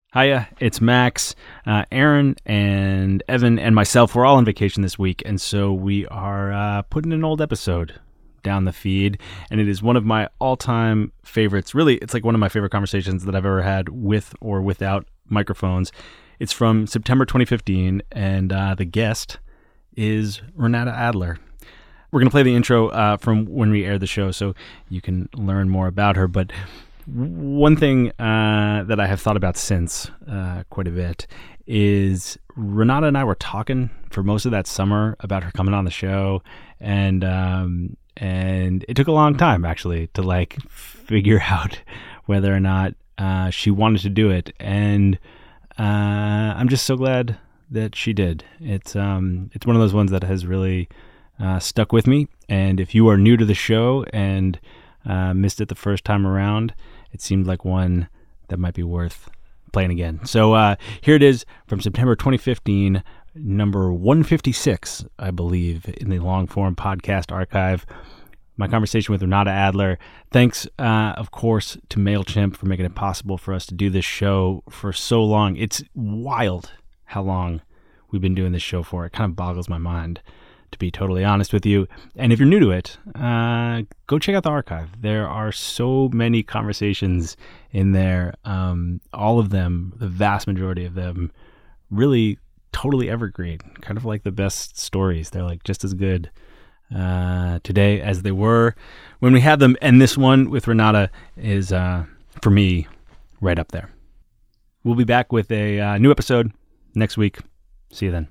Hiya, it's Max. Aaron and Evan and myself, we're all on vacation this week, and so we are putting an old episode down the feed, and it is one of my all-time favorites. Really, it's like one of my favorite conversations that I've ever had with or without microphones. It's from September 2015, and the guest is Renata Adler. We're going to play the intro from when we aired the show so you can learn more about her, but one thing that I have thought about since quite a bit is Renata and I were talking for most of that summer about her coming on the show, and it took a long time actually to figure out whether or not she wanted to do it, and I'm just so glad that she did. It's one of those ones that has really stuck with me, and if you are new to the show and missed it the first time around, it seemed like one that might be worth playing again. So here it is from September 2015, number 156, I believe, in the long-form podcast archive. My conversation with Renata Adler. Thanks, of course, to MailChimp for making it possible for us to do this show for so long. It's wild how long we've been doing this show for. It kind of boggles my mind, to be totally honest with you. And if you're new to it, go check out the archive. There are so many conversations in there. All of them, the vast majority of them, really totally evergreen. Kind of like the best stories. They're like just as good today as they were when we had them. And this one with Renata is, for me, right up there. We'll be back with a new episode next week. See you then.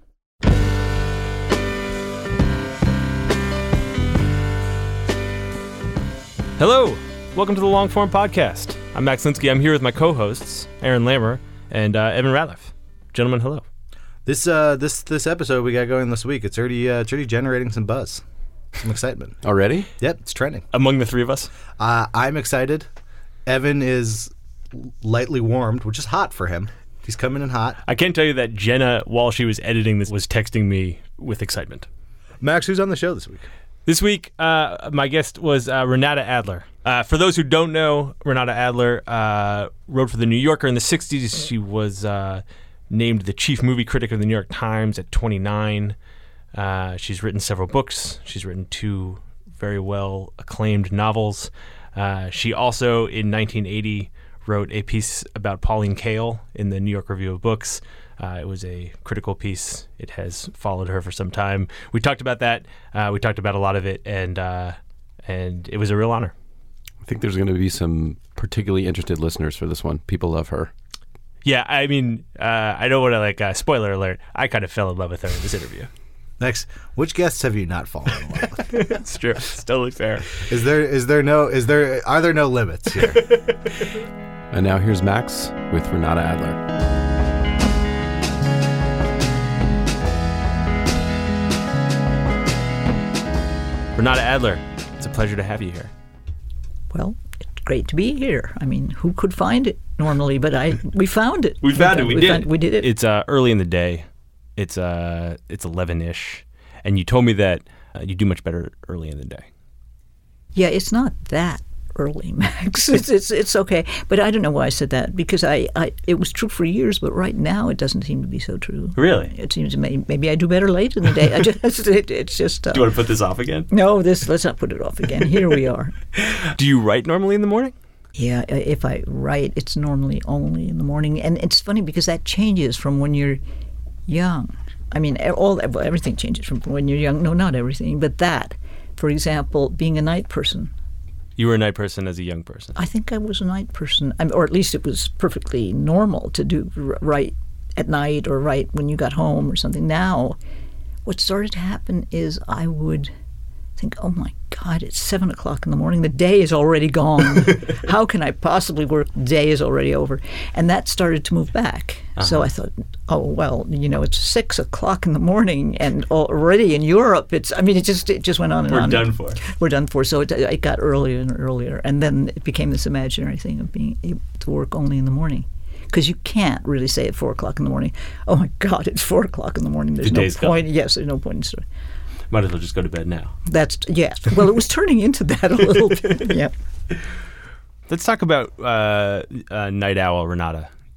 Hello, welcome to the Long Form Podcast. I'm Max Linsky. I'm here with my co-hosts, Aaron Lammer and Evan Ratliff. Gentlemen, hello. This episode we got going this week, it's already generating some buzz, some excitement. Already? Yep, it's trending. Among the three of us? I'm excited. Evan is lightly warmed, which is hot for him. He's coming in hot. I can tell you that Jenna, while she was editing this, was texting me with excitement. Max, who's on the show this week? This week, my guest was Renata Adler. For those who don't know, Renata Adler wrote for The New Yorker in the 60s. She was named the chief movie critic of The New York Times at 29. She's written several books. She's written 2 very well acclaimed novels. She also, in 1980, wrote a piece about Pauline Kael in the New York Review of Books. It was a critical piece. It has followed her for some time. We talked about that. We talked about a lot of it, and it was a real honor. I think there's going to be some particularly interested listeners for this one. People love her. Yeah, I mean, I don't want to spoiler alert. I kind of fell in love with her in this interview. Next, which guests have you not fallen in love with? That's true. It's totally fair. Are there no limits here? And now here's Max with Renata Adler. Renata Adler, it's a pleasure to have you here. Well, it's great to be here. I mean, who could find it normally? But we found it. We found it. We did it. It's early in the day. It's 11-ish, and you told me that you do much better early in the day. Yeah, it's not that early, Max. It's okay. But I don't know why I said that, because it was true for years, but right now it doesn't seem to be so true. Really? It seems maybe I do better late in the day. It's just. Do you want to put this off again? No, let's not put it off again. Here we are. Do you write normally in the morning? Yeah, if I write, it's normally only in the morning, and it's funny because that changes from when you're young. I mean, everything changes from when you're young. No, not everything, but that. For example, being a night person. You were a night person as a young person. I think I was a night person, or at least it was perfectly normal to write at night or write when you got home or something. Now, what started to happen is I would think, oh my God, it's 7 o'clock in the morning. The day is already gone. How can I possibly work? The day is already over. And that started to move back. Uh-huh. So I thought, oh, well, it's 6 o'clock in the morning, and already in Europe, it just went on and on. We're done for. So it got earlier and earlier. And then it became this imaginary thing of being able to work only in the morning. Because you can't really say at 4 o'clock in the morning, oh my God, it's 4 o'clock in the morning. There's no point. Gone. Yes, there's no point in story. Might as well just go to bed now. Yes. Well, it was turning into that a little bit. Yeah. Let's talk about Night Owl Renata.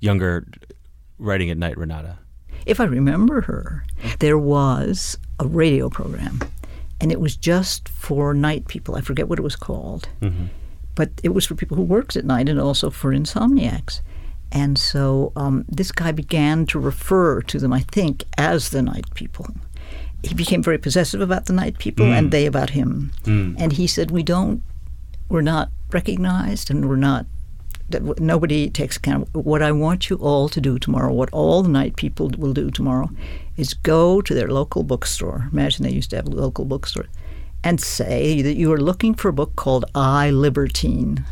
younger writing at night, Renata? If I remember her, there was a radio program, and it was just for night people. I forget what it was called. Mm-hmm. But it was for people who worked at night and also for insomniacs. And so this guy began to refer to them, I think, as the night people. He became very possessive about the night people and they about him. And he said, we're not recognized and nobody takes account. What I want you all to do tomorrow, what all the night people will do tomorrow, is go to their local bookstore. Imagine they used to have a local bookstore. And say that you are looking for a book called I, Libertine.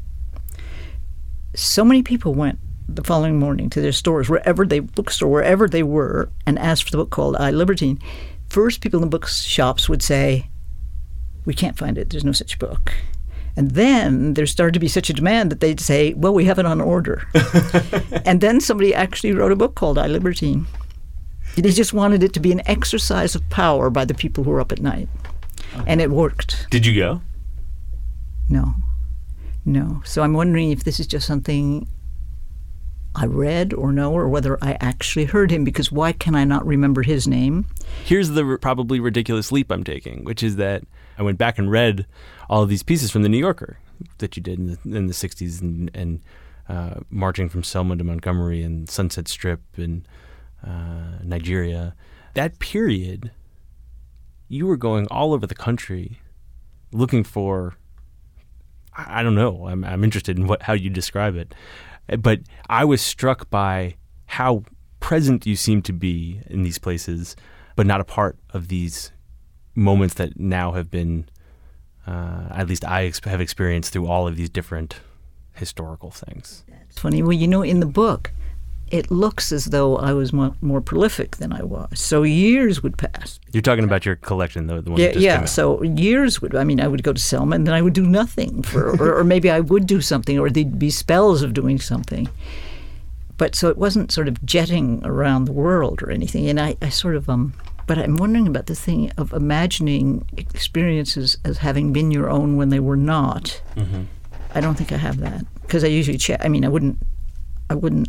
So many people went the following morning to their stores, wherever they were, and asked for the book called I, Libertine. First, people in the bookshops would say, we can't find it, there's no such book. And then there started to be such a demand that they'd say, well, we have it on order. And then somebody actually wrote a book called I, Libertine. They just wanted it to be an exercise of power by the people who were up at night. And it worked. Did you go? No. So I'm wondering if this is just something I read or know, or whether I actually heard him, because why can I not remember his name? Here's the probably ridiculous leap I'm taking, which is that I went back and read all of these pieces from the New Yorker that you did in the 60s and marching from Selma to Montgomery and Sunset Strip and Nigeria. That period, you were going all over the country looking for, I don't know, I'm interested in how you describe it. But I was struck by how present you seem to be in these places, but not a part of these moments that now have been, at least I have experienced through all of these different historical things. It's funny. Well, in the book, it looks as though I was more prolific than I was. So years would pass. You're talking about your collection, the one that just came out. So years I would go to Selma and then I would do nothing or maybe I would do something, or there'd be spells of doing something. But so it wasn't sort of jetting around the world or anything. And I sort of, but I'm wondering about the thing of imagining experiences as having been your own when they were not. Mm-hmm. I don't think I have that, because I usually I wouldn't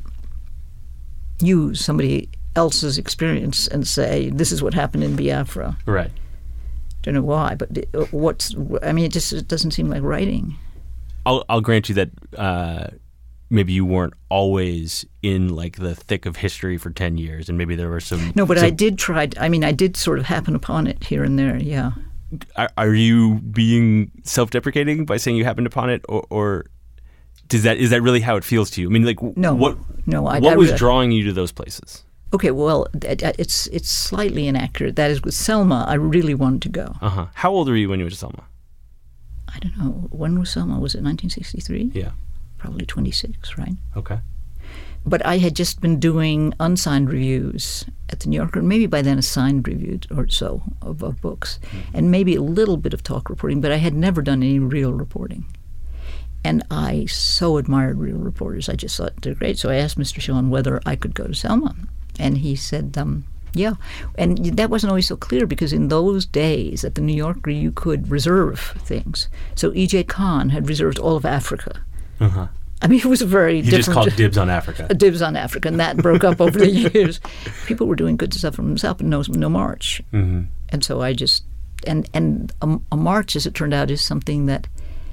use somebody else's experience and say, this is what happened in Biafra. Right. Don't know why, but it doesn't seem like writing. I'll grant you that maybe you weren't always in like the thick of history for 10 years, and maybe there were some... No, but I did try, I did sort of happen upon it here and there, yeah. Are you being self-deprecating by saying you happened upon it, or is that really how it feels to you? I mean, like, what was drawing you to those places? Okay, well, it's slightly inaccurate. That is, with Selma, I really wanted to go. Uh-huh. How old were you when you went to Selma? I don't know. When was Selma? Was it 1963? Yeah. Probably 26, right? Okay. But I had just been doing unsigned reviews at the New Yorker, and maybe by then a signed review or so of books, and maybe a little bit of talk reporting, but I had never done any real reporting. And I so admired real reporters. I just thought they're great. So I asked Mr. Sean whether I could go to Selma. And he said, yeah. And that wasn't always so clear, because in those days at the New Yorker, you could reserve things. So E.J. Kahn had reserved all of Africa. Uh-huh. I mean, it was a very different... He just called dibs on Africa. Dibs on Africa, and that broke up over the years. People were doing good stuff for themselves, but no march. Mm-hmm. And so I just... And a march, as it turned out, is something that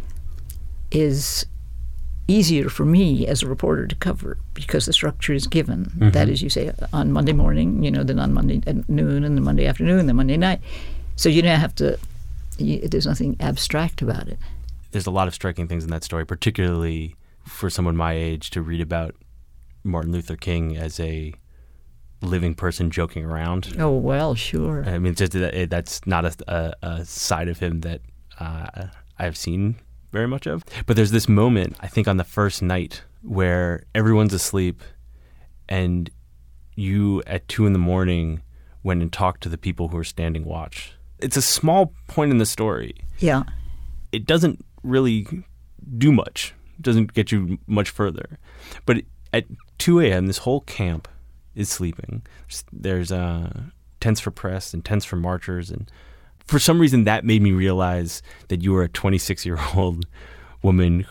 is easier for me as a reporter to cover, because the structure is given. Mm-hmm. That is, you say on Monday morning, then on Monday at noon, and then Monday afternoon, then Monday night. So you don't have to... there's nothing abstract about it. There's a lot of striking things in that story, particularly for someone my age to read about Martin Luther King as a living person joking around. Oh, well, sure. I mean, just that's not a side of him that I've seen very much of. But there's this moment, I think, on the first night where everyone's asleep and you at 2 a.m. went and talked to the people who are standing watch. It's a small point in the story. Yeah. It doesn't really do much. It doesn't get you much further. But at 2 a.m., this whole camp is sleeping. There's tents for press and tents for marchers. And for some reason, that made me realize that you were a 26-year-old woman who had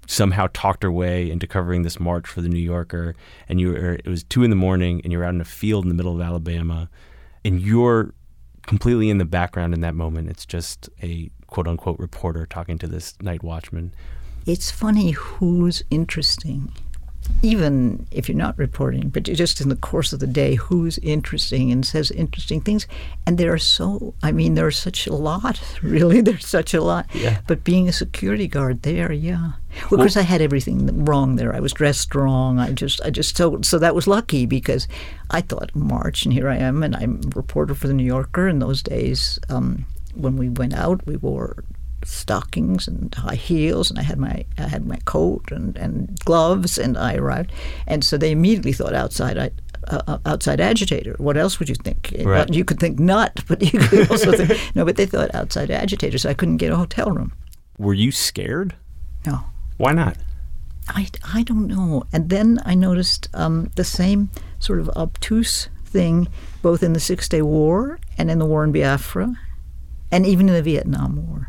somehow talked her way into covering this march for the New Yorker, and it was 2 a.m, and you're out in a field in the middle of Alabama, and you're completely in the background in that moment. It's just a quote-unquote reporter talking to this night watchman. It's funny who's interesting, even if you're not reporting, but just in the course of the day, who's interesting and says interesting things. And there's such a lot, really. There's such a lot. Yeah. But being a security guard there, yeah. Well, of course, I had everything wrong there. I was dressed wrong. So that was lucky, because I thought March, and here I am, and I'm a reporter for the New Yorker. In those days, when we went out, we wore stockings and high heels, and I had my coat and gloves, and I arrived, and so they immediately thought outside agitator. What else would you think? Right. You could think nut, but you could also think no. But they thought outside agitator, so I couldn't get a hotel room. Were you scared? No. Why not? I don't know. And then I noticed the same sort of obtuse thing, both in the 6-Day War and in the war in Biafra, and even in the Vietnam War.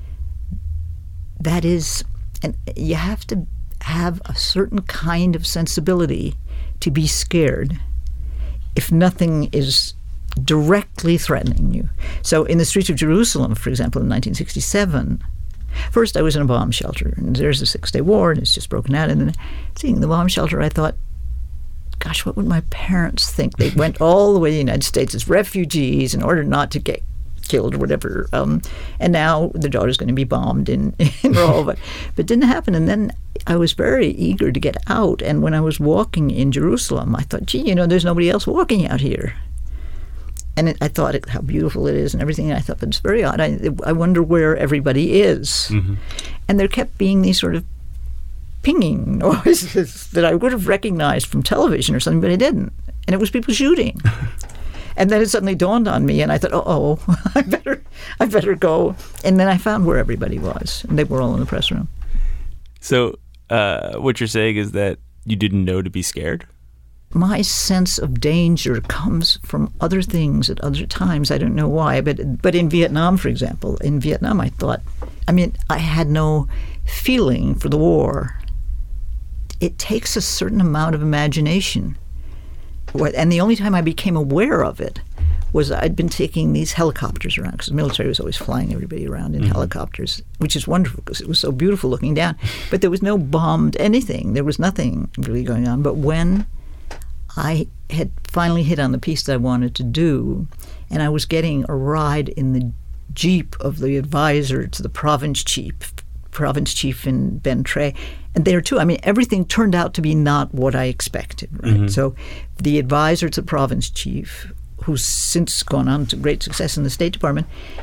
That is, and you have to have a certain kind of sensibility to be scared if nothing is directly threatening you. So in the streets of Jerusalem, for example, in 1967, first I was in a bomb shelter, and there's the 6-Day War, and it's just broken out. And then seeing the bomb shelter, I thought, gosh, what would my parents think? They went all the way to the United States as refugees in order not to get killed or whatever, and now the daughter's going to be bombed in Rehovot. But it didn't happen. And then I was very eager to get out, and when I was walking in Jerusalem, I thought, gee, there's nobody else walking out here. And I thought how beautiful it is and everything, and I thought, but it's very odd. I wonder where everybody is. Mm-hmm. And there kept being these sort of pinging noises that I would have recognized from television or something, but I didn't. And it was people shooting. And then it suddenly dawned on me, and I thought, oh, I better go. And then I found where everybody was, and they were all in the press room. So what you're saying is that you didn't know to be scared? My sense of danger comes from other things at other times. I don't know why, but in Vietnam, for example, I thought, I had no feeling for the war. It takes a certain amount of imagination. And the only time I became aware of it was I'd been taking these helicopters around, because the military was always flying everybody around in helicopters, which is wonderful because it was so beautiful looking down. But there was no bombed anything. There was nothing really going on. But when I had finally hit on the piece that I wanted to do, and I was getting a ride in the jeep of the advisor to the province chief in Ben Tre. And there too, everything turned out to be not what I expected, right? Mm-hmm. So the advisor to the province chief, who's since gone on to great success in the State Department,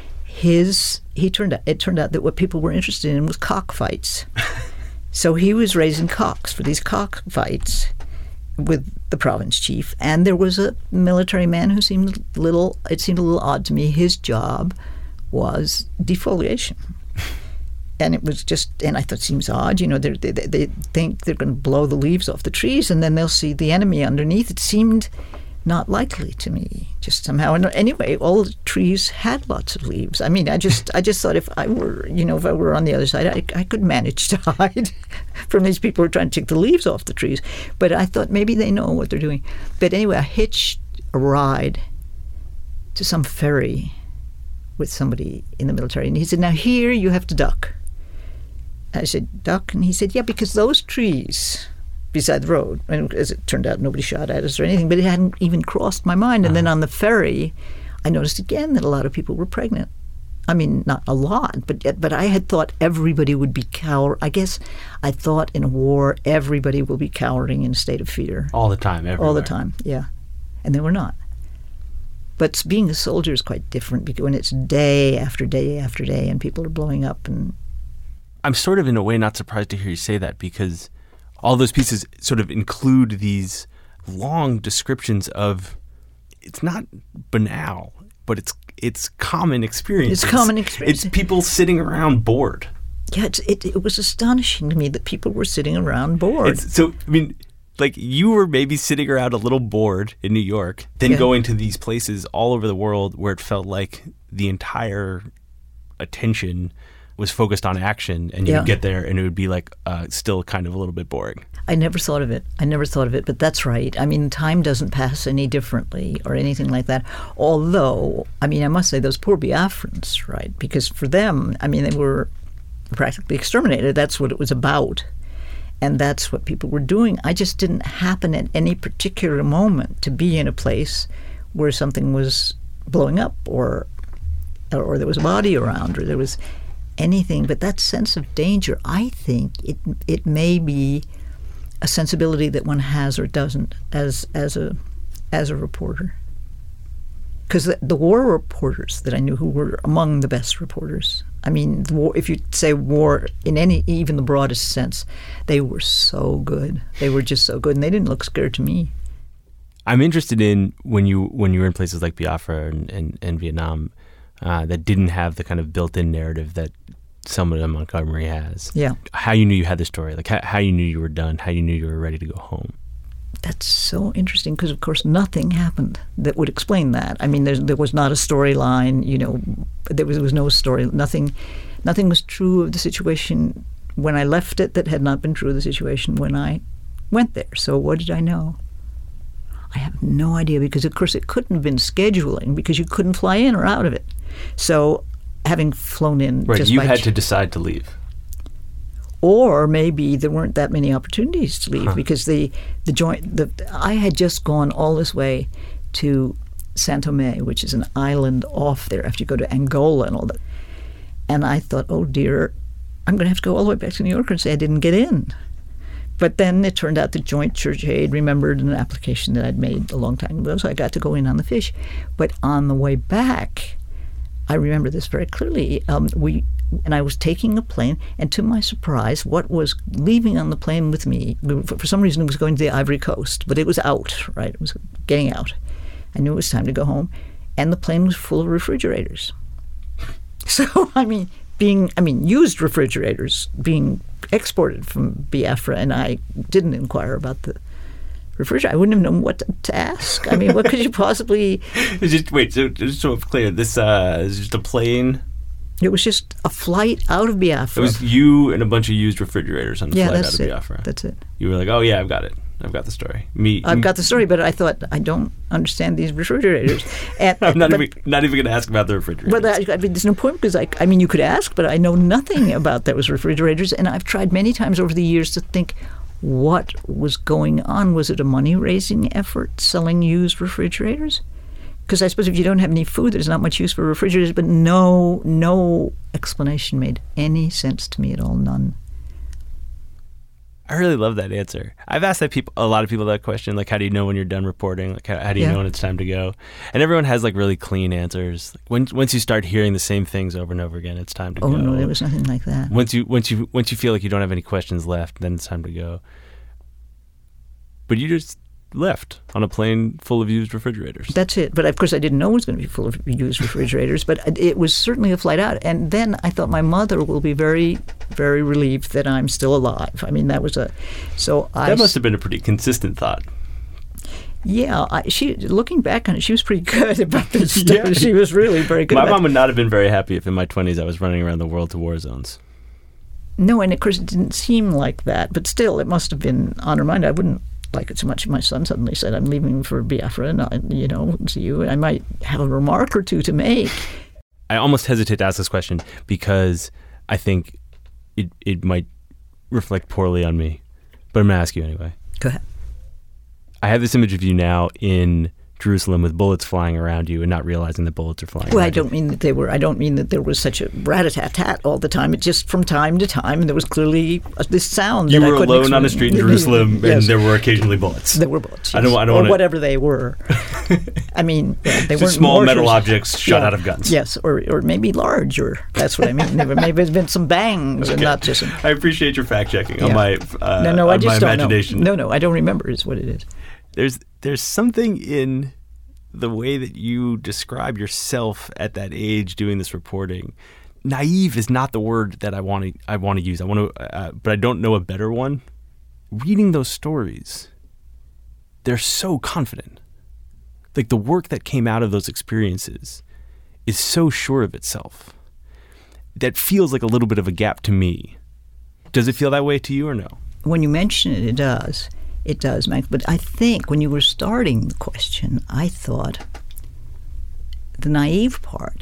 it turned out that what people were interested in was cockfights. So he was raising cocks for these cockfights with the province chief. And there was a military man who seemed a little odd to me. His job was defoliation. And it was and I thought, it seems odd, they think they're going to blow the leaves off the trees and then they'll see the enemy underneath. It seemed not likely to me, just somehow. And anyway, all the trees had lots of leaves. I just thought if I were on the other side, I could manage to hide from these people who are trying to take the leaves off the trees. But I thought maybe they know what they're doing. But anyway, I hitched a ride to some ferry with somebody in the military, and he said, now here you have to duck. I said, duck? And he said, yeah, because those trees beside the road, and as it turned out, nobody shot at us or anything, but it hadn't even crossed my mind. And then on the ferry, I noticed again that a lot of people were pregnant. Not a lot, but I had thought everybody would be I guess I thought in a war, everybody will be cowering in a state of fear. All the time, everywhere. All the time, yeah. And they were not. But being a soldier is quite different because when it's day after day after day and people are blowing up. And I'm sort of in a way not surprised to hear you say that, because all those pieces sort of include these long descriptions of, it's not banal, but it's common experience. It's common experience. It's people sitting around bored. Yeah, it was astonishing to me that people were sitting around bored. You were maybe sitting around a little bored in New York, then going to these places all over the world where it felt like the entire attention was focused on action, and you would get there and it would be like still kind of a little bit boring. I never thought of it, but that's right. I mean, time doesn't pass any differently or anything like that. Although, I mean, I must say those poor Biafrans, right? Because for them, I mean, they were practically exterminated. That's what it was about. And that's what people were doing. I just didn't happen at any particular moment to be in a place where something was blowing up or there was a body around or there was anything. But that sense of danger, I think it may be a sensibility that one has or doesn't as a reporter. Because the war reporters that I knew, who were among the best reporters, I mean, if you say war in even the broadest sense, they were so good. They were just so good, and they didn't look scared to me. I'm interested in when you were in places like Biafra and Vietnam that didn't have the kind of built-in narrative that Selma Montgomery has. Yeah. How you knew you had the story, like how you knew you were done, how you knew you were ready to go home. That's so interesting because, of course, nothing happened that would explain that. I mean, there was not a storyline. You know, there was no story. Nothing was true of the situation when I left it that had not been true of the situation when I went there. So what did I know? I have no idea because, of course, it couldn't have been scheduling because you couldn't fly in or out of it. So having flown in, right, just you by had to decide to leave. Or maybe there weren't that many opportunities to leave because I had just gone all this way to São Tomé, which is an island off there after you go to Angola and all that. And I thought, oh dear, I'm going to have to go all the way back to New York and say I didn't get in. But then it turned out the Joint Church Aid remembered an application that I'd made a long time ago, so I got to go in on the fish. But on the way back, I remember this very clearly. I was taking a plane, and to my surprise, what was leaving on the plane with me, for some reason it was going to the Ivory Coast, but it was out, right? It was getting out. I knew it was time to go home, and the plane was full of refrigerators. So, used refrigerators being exported from Biafra, and I didn't inquire about the refrigerator. I wouldn't have known what to ask. I mean, what could you possibly... Just so it's clear, this is just a plane... It was just a flight out of Biafra. It was you and a bunch of used refrigerators on the flight out of Biafra. That's it. You were like, oh yeah, I've got it. I've got the story. I've got the story, but I thought, I don't understand these refrigerators. I'm not even going to ask about the refrigerators. But there's no point because, you could ask, but I know nothing about those refrigerators. And I've tried many times over the years to think, what was going on? Was it a money-raising effort selling used refrigerators? Because I suppose if you don't have any food, there's not much use for refrigerators, but no explanation made any sense to me at all, none. I really love that answer. I've asked a lot of people that question, like, how do you know when you're done reporting? Like, how do you know when it's time to go? And everyone has, like, really clean answers. Like, once you start hearing the same things over and over again, it's time to go. Oh, no, there was nothing like that. Once you feel like you don't have any questions left, then it's time to go. But you just left on a plane full of used refrigerators. That's it. But of course I didn't know it was going to be full of used refrigerators, but it was certainly a flight out. And then I thought my mother will be very, very relieved that I'm still alive. I mean, that must have been a pretty consistent thought. Yeah, looking back on it, she was pretty good about this stuff. Yeah. She was really very good. My mom would not have been very happy if in my 20s I was running around the world to war zones. No, and of course it didn't seem like that, but still it must have been on her mind. I wouldn't like it so much if my son suddenly said, I'm leaving for Biafra, and see you. I might have a remark or two to make. I almost hesitate to ask this question because I think it might reflect poorly on me, but I'm going to ask you anyway. Go ahead. I have this image of you now in Jerusalem with bullets flying around you and not realizing that bullets are flying around I don't mean that there was such a rat-a-tat-tat all the time. It just from time to time, and there was clearly this sound. You were alone on a street in Jerusalem, and there were occasionally bullets. There were bullets. Yes. I don't or whatever they were. I mean, they weren't small metal objects shot out of guns. Yes, or maybe large, or that's what I mean. Maybe there's been some bangs and not just. I appreciate your fact checking on my I just my imagination. Don't know. No, I don't remember. Is what it is. There's something in the way that you describe yourself at that age doing this reporting. Naive is not the word that I want to use. But I don't know a better one. Reading those stories, they're so confident. Like the work that came out of those experiences is so sure of itself. that feels like a little bit of a gap to me. Does it feel that way to you or no? When you mention it, it does. It does, Max. But I think when you were starting the question, I thought the naive part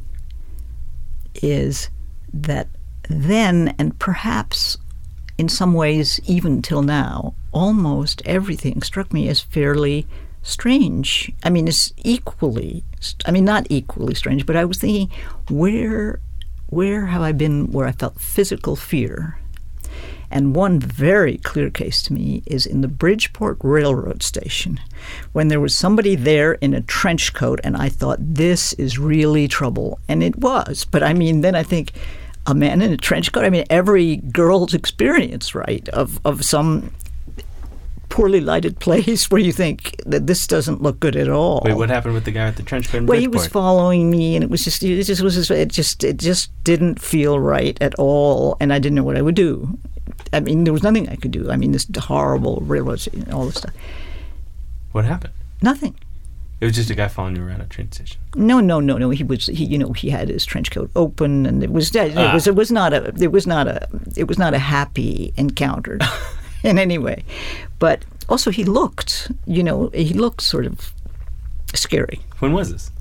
is that then, and perhaps in some ways even till now, almost everything struck me as fairly strange. I mean, it's not equally strange, but I was thinking, where have I been where I felt physical fear? And one very clear case to me is in the Bridgeport Railroad Station, when there was somebody there in a trench coat, and I thought, this is really trouble. And it was. But I mean, then I think, a man in a trench coat? I mean, every girl's experience, right, of some poorly lighted place where you think that this doesn't look good at all. Wait, what happened with the guy with the trench coat in Well, Bridgeport? he was following me, and it just didn't feel right at all, and I didn't know what I would do. I mean, there was nothing I could do. I mean, this horrible railroad, all this stuff. What happened? Nothing. It was just a guy following you around a train station. No. He had his trench coat open, and it was not a happy encounter in any way. But also he looked sort of scary. When was this?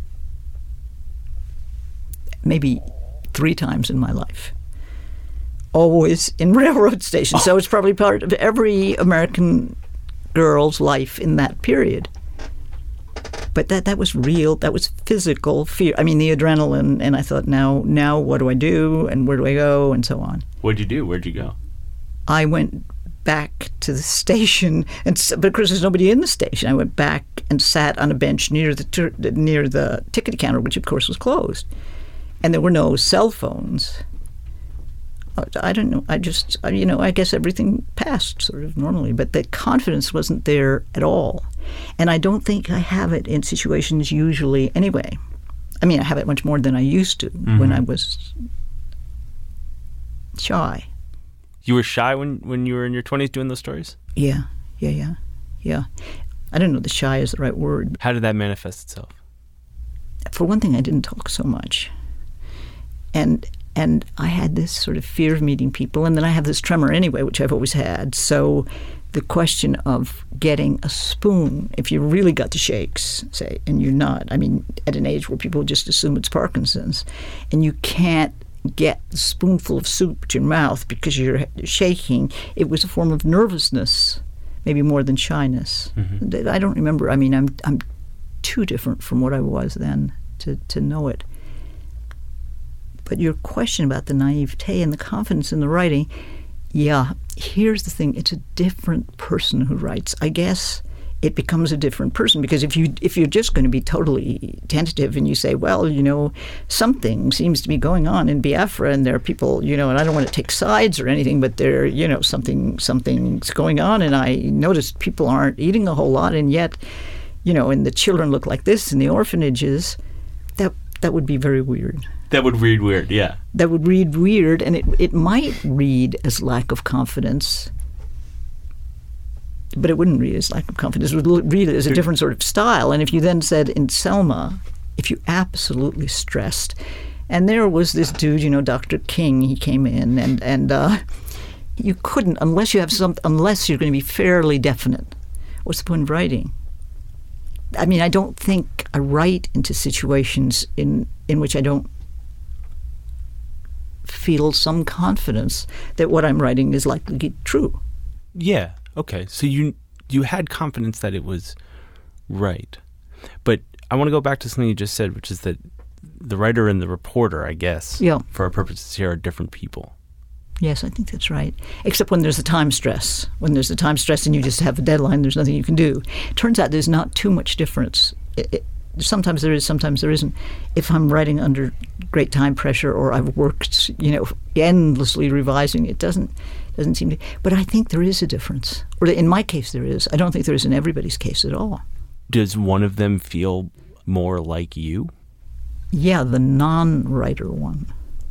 Maybe 3 times in my life. Always in railroad stations. So it's probably part of every American girl's life in that period. But that was real. That was physical fear. I mean, the adrenaline. And I thought, now what do I do? And where do I go? And so on. What'd you do? Where'd you go? I went back to the station, but of course there's nobody in the station. I went back and sat on a bench near the ticket counter, which of course was closed. And there were no cell phones. I don't know. I guess everything passed sort of normally, but the confidence wasn't there at all. And I don't think I have it in situations usually anyway. I mean, I have it much more than I used to when I was shy. You were shy when you were in your 20s doing those stories? Yeah. I don't know if shy is the right word. How did that manifest itself? For one thing, I didn't talk so much. And I had this sort of fear of meeting people, and then I have this tremor anyway, which I've always had. So the question of getting a spoon, if you really got the shakes, say, and you're not, I mean, at an age where people just assume it's Parkinson's, and you can't get a spoonful of soup to your mouth because you're shaking, it was a form of nervousness, maybe more than shyness. Mm-hmm. I don't remember. I mean, I'm too different from what I was then to know it. But your question about the naivete and the confidence in the writing, yeah, here's the thing. It's a different person who writes. I guess it becomes a different person because if you're just going to be totally tentative and you say, well, something seems to be going on in Biafra and there are people, and I don't want to take sides or anything, but there, something's going on, and I noticed people aren't eating a whole lot, and yet, and the children look like this in the orphanages, that would be very weird. That would read weird, yeah. That would read weird, and it might read as lack of confidence, but it wouldn't read as lack of confidence. It would read it as a different sort of style. And if you then said in Selma, if you absolutely stressed, and there was this dude, Dr. King, he came in, and you couldn't, unless you're going to be fairly definite. What's the point of writing? I mean, I don't think I write into situations in which I don't feel some confidence that what I'm writing is likely true. Yeah. Okay. So you had confidence that it was right. But I want to go back to something you just said, which is that the writer and the reporter, I guess, for our purposes here, are different people. Yes, I think that's right. Except when there's the time stress. When there's the time stress and you just have a deadline, there's nothing you can do. It turns out there's not too much difference. Sometimes there is, sometimes there isn't. If I'm writing under great time pressure or I've worked, endlessly revising, it doesn't seem to. But I think there is a difference. Or in my case, there is. I don't think there is in everybody's case at all. Does one of them feel more like you? Yeah, the non-writer one.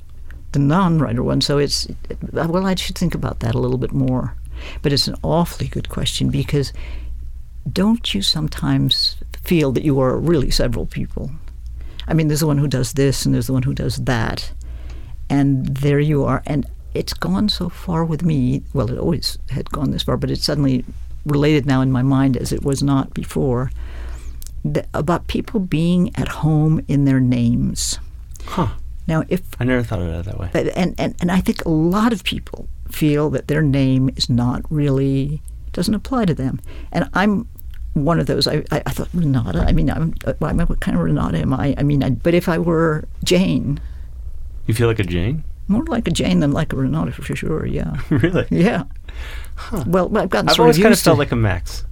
So I should think about that a little bit more. But it's an awfully good question because don't you sometimes feel that you are really several people? I mean, there's the one who does this and there's the one who does that. And there you are. And it's gone so far with me. Well, it always had gone this far, but it's suddenly related now in my mind as it was not before, about people being at home in their names. Huh. Now, I never thought of it that way. And I think a lot of people feel that their name is not really, doesn't apply to them. And I'm one of those. I thought, Renata, I mean, what kind of Renata am I? I mean, but if I were Jane. You feel like a Jane? More like a Jane than like a Renata, for sure, yeah. Really? Yeah. Huh. Well, I've gotten I've sort always of kind of used felt to. like a Max.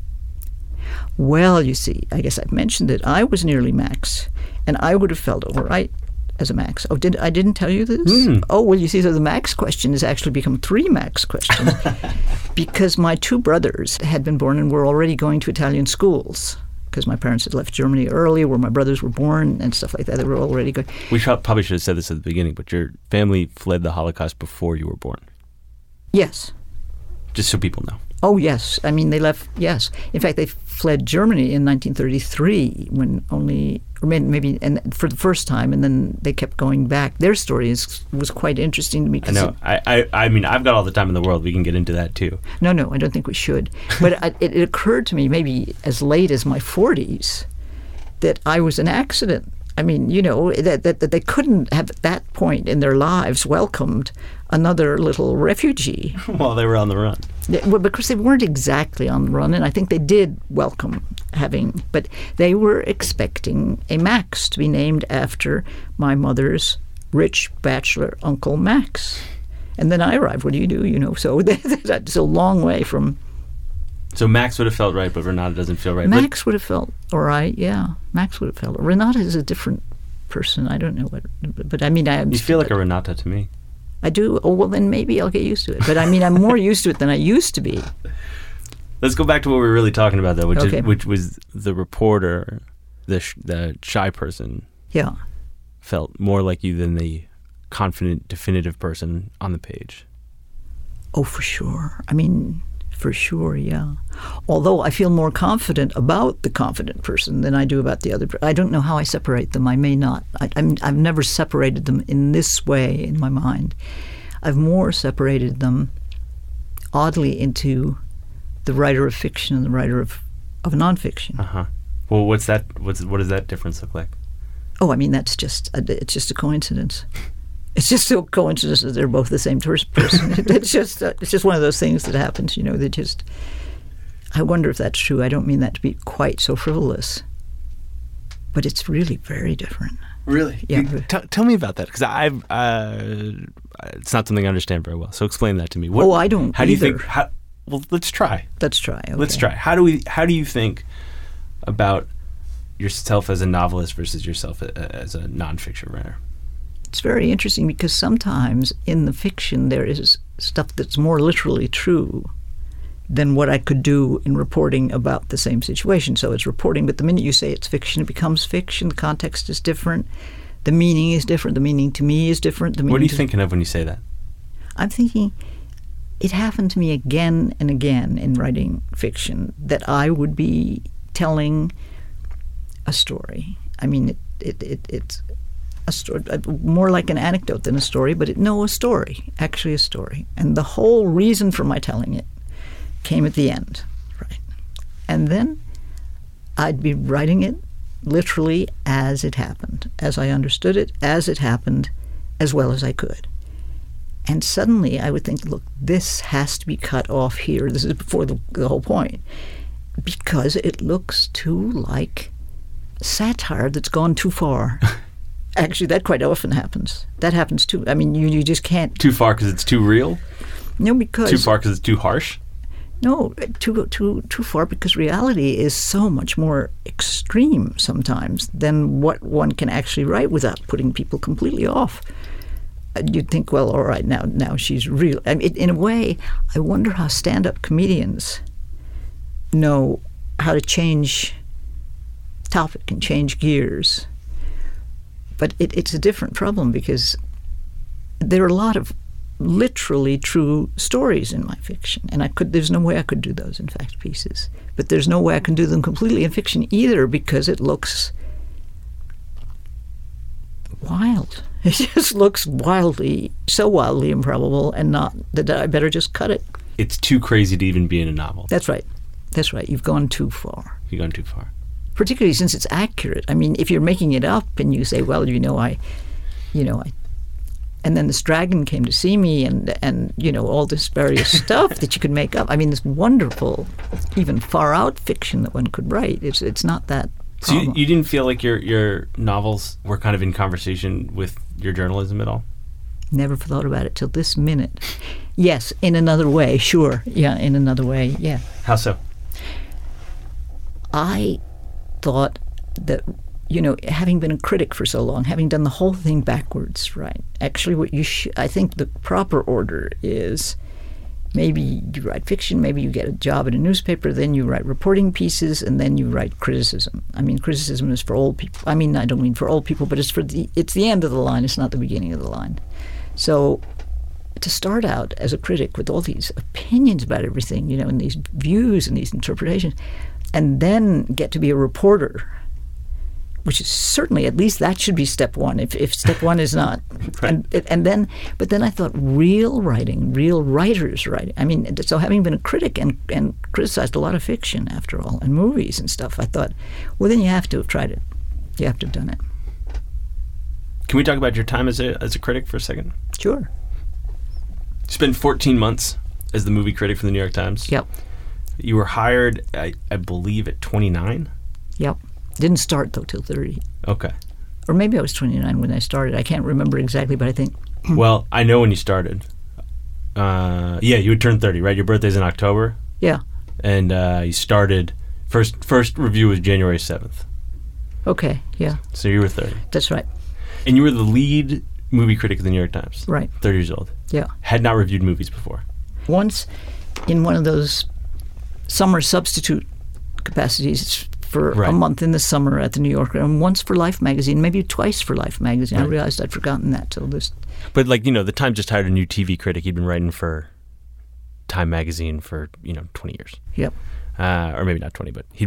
Well, you see, I guess I've mentioned it. I was nearly Max, and I would have felt all right as a Max. Oh, I didn't tell you this? Oh, well, you see, so the Max question has actually become 3 Max questions because my 2 brothers had been born and were already going to Italian schools because my parents had left Germany early where my brothers were born and stuff like that. They were already going. We probably should have said this at the beginning, but your family fled the Holocaust before you were born. Yes. Just so people know. Oh, yes. I mean, they left, yes. In fact, they fled Germany in 1933 when only, or maybe and for the first time, and then they kept going back. Their story was quite interesting to me. I know. I mean, I've got all the time in the world. We can get into that, too. No, I don't think we should. But it occurred to me maybe as late as my 40s that I was an accident. I mean, you know, that they couldn't have at that point in their lives welcomed another little refugee. While they were on the run. Well, because they weren't exactly on the run, and I think they did welcome having, but they were expecting a Max to be named after my mother's rich bachelor uncle Max. And then I arrived. What do you do? You know, so that's a long way from. So Max would have felt right, but Renata doesn't feel right. Max would have felt all right, yeah. Max would have felt. Renata is a different person. I don't know what, but I mean, You feel like a Renata to me. I do. Oh, well, then maybe I'll get used to it. But I mean, I'm more used to it than I used to be. Let's go back to what we were really talking about, though, which Okay. was the reporter, the shy person. Yeah. Felt more like you than the confident, definitive person on the page. Oh, for sure. I mean, for sure, yeah. Although I feel more confident about the confident person than I do about the other. I don't know how I separate them. I may not. I've never separated them in this way in my mind. I've more separated them, oddly, into the writer of fiction and the writer of nonfiction. Uh-huh. Well, what does that difference look like? Oh, I mean, it's just a coincidence. It's just a coincidence that they're both the same person. It's just one of those things that happens, you know. That just. I wonder if that's true. I don't mean that to be quite so frivolous, but it's really very different. Really? Yeah. Tell me about that, because it's not something I understand very well. So explain that to me. I don't. How do you either. think? Well, let's try. Let's try. Okay. Let's try. How do you think about yourself as a novelist versus yourself as a nonfiction writer? It's very interesting because sometimes in the fiction there is stuff that's more literally true than what I could do in reporting about the same situation. So it's reporting, but the minute you say it's fiction, it becomes fiction. The context is different. The meaning is different. The meaning to me is different. What are you thinking of when you say that? I'm thinking it happened to me again and again in writing fiction that I would be telling a story. I mean, it's a story, more like an anecdote than a story, but a story, actually a story. And the whole reason for my telling it came at the end, right? And then I'd be writing it literally as it happened, as I understood it, as it happened, as well as I could. And suddenly I would think, look, this has to be cut off here. This is before the whole point, because it looks too like satire that's gone too far. Actually, that quite often happens. That happens too. I mean, you just can't. Too far because it's too real? No, because. Too far because it's too harsh? No, too far because reality is so much more extreme sometimes than what one can actually write without putting people completely off. You'd think, well, all right, now she's real. I mean, in a way, I wonder how stand-up comedians know how to change topic and change gears. But it's a different problem because there are a lot of literally true stories in my fiction, and there's no way I could do those in fact pieces. But there's no way I can do them completely in fiction either because it looks wild. It just looks so wildly improbable, and not that I better just cut it. It's too crazy to even be in a novel. That's right. That's right. You've gone too far. You've gone too far. Particularly since it's accurate. I mean, if you're making it up and you say, well, and then this dragon came to see me, and all this various stuff that you could make up. I mean, this wonderful, even far out fiction that one could write. It's not that. So you didn't feel like your novels were kind of in conversation with your journalism at all? Never thought about it till this minute. Yes, in another way, sure. Yeah, in another way, yeah. How so? I thought that, having been a critic for so long, having done the whole thing backwards, right? Actually, I think the proper order is maybe you write fiction, maybe you get a job at a newspaper, then you write reporting pieces, and then you write criticism. I mean, criticism is for old people. I mean, I don't mean for old people, but it's the end of the line. It's not the beginning of the line. So to start out as a critic with all these opinions about everything, and these views and these interpretations, and then get to be a reporter, which is certainly, at least that should be step one, if step one is not. Right. But then I thought real writing, real writers writing. I mean, so having been a critic and criticized a lot of fiction, after all, and movies and stuff, I thought, well, then you have to have tried it. You have to have done it. Can we talk about your time as a critic for a second? Sure. You spent 14 months as the movie critic for the New York Times. Yep. You were hired, I believe, at 29? Yep. Didn't start, though, till 30. Okay. Or maybe I was 29 when I started. I can't remember exactly, but I think... Well, I know when you started. You would turn 30, right? Your birthday's in October? Yeah. And you started... First review was January 7th. Okay, yeah. So you were 30. That's right. And you were the lead movie critic of the New York Times. Right. 30 years old. Yeah. Had not reviewed movies before. Once, in one of those summer substitute capacities for a month in the summer at the New Yorker, and once for Life magazine, maybe twice for Life magazine. Right. I realized I'd forgotten that till this. But the Times just hired a new TV critic. He'd been writing for Time magazine for 20 years. Yep. Or maybe not 20, but he's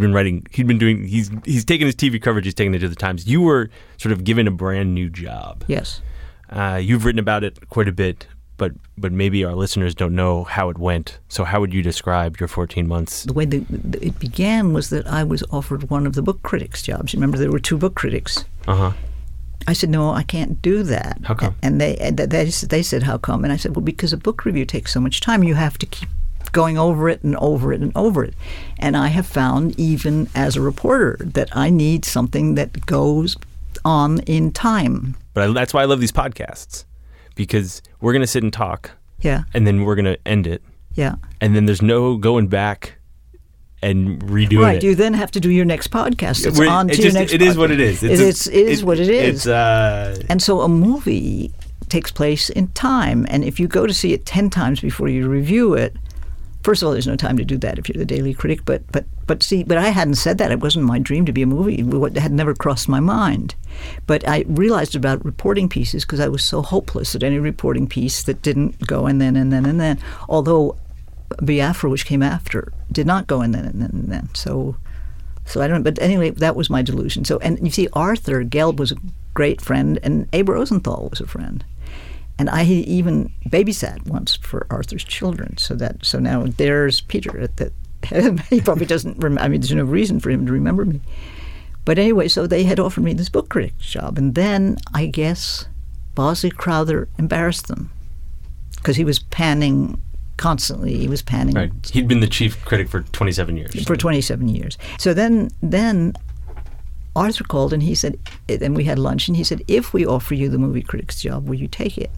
taken his TV coverage, he's taken it to the Times. You were sort of given a brand new job. Yes. You've written about it quite a bit, but maybe our listeners don't know how it went. So how would you describe your 14 months? The way it began was that I was offered one of the book critics' jobs. Remember, there were two book critics. Uh-huh. I said, no, I can't do that. How come? And they said, how come? And I said, well, because a book review takes so much time. You have to keep going over it and over it and over it. And I have found, even as a reporter, that I need something that goes on in time. But that's why I love these podcasts, because we're going to sit and talk. Yeah. And then we're going to end it. Yeah. And then there's no going back and redoing it. Right. You then have to do your next podcast. It's on to your next podcast. It is what it is. It is what it is. It's And so a movie takes place in time. And if you go to see it 10 times before you review it, first of all, there's no time to do that if you're the daily critic. But I hadn't said that. It wasn't my dream to be a movie. It had never crossed my mind. But I realized about reporting pieces because I was so hopeless at any reporting piece that didn't go and then. Although Biafra, which came after, did not go and then. So I don't. But anyway, that was my delusion. So, and you see, Arthur Gelb was a great friend, and Abe Rosenthal was a friend. And I even babysat once for Arthur's children. So now there's Peter. He probably doesn't remember. I mean, there's no reason for him to remember me. But anyway, so they had offered me this book critic job. And then I guess Bosley Crowther embarrassed them because he was panning constantly. He was panning. Right. He'd been the chief critic for 27 years. For 27 years. So then Arthur called and he said, and we had lunch, and he said, if we offer you the movie critic's job, will you take it?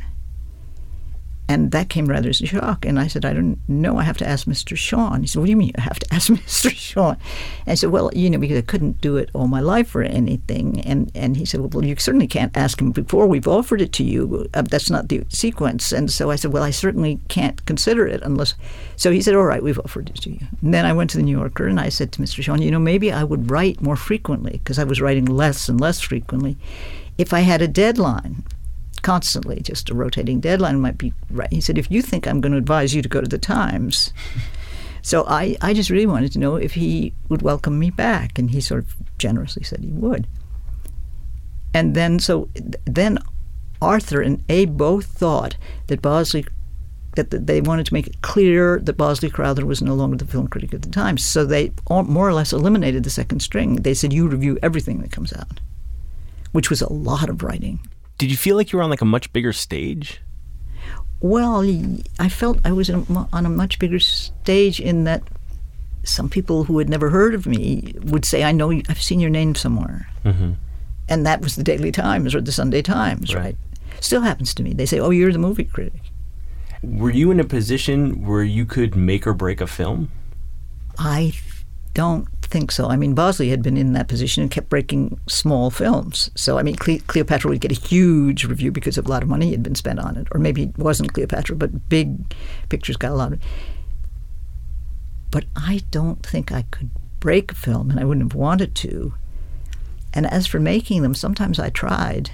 And that came rather as a shock. And I said, I don't know. I have to ask Mr. Shawn. He said, what do you mean you have to ask Mr. Shawn? And I said, well, because I couldn't do it all my life or anything. And he said, well, you certainly can't ask him before we've offered it to you. That's not the sequence. And so I said, well, I certainly can't consider it unless. So he said, all right, we've offered it to you. And then I went to the New Yorker and I said to Mr. Shawn, maybe I would write more frequently because I was writing less and less frequently if I had a deadline. Constantly, just a rotating deadline might be right. He said, if you think I'm going to advise you to go to the Times. So I just really wanted to know if he would welcome me back. And he sort of generously said he would. And then Arthur and Abe both thought that that they wanted to make it clear that Bosley Crowther was no longer the film critic at the time. So they more or less eliminated the second string. They said, you review everything that comes out, which was a lot of writing. Did you feel like you were on like a much bigger stage? Well, I felt I was on a much bigger stage in that some people who had never heard of me would say, I know I've seen your name somewhere. Mm-hmm. And that was the Daily Times or the Sunday Times, right? Still happens to me. They say, oh, you're the movie critic. Were you in a position where you could make or break a film? I don't think so. I mean, Bosley had been in that position and kept breaking small films. So, I mean, Cleopatra would get a huge review because of a lot of money had been spent on it. Or maybe it wasn't Cleopatra, but big pictures got a lot of it. But I don't think I could break a film, and I wouldn't have wanted to. And as for making them, sometimes I tried.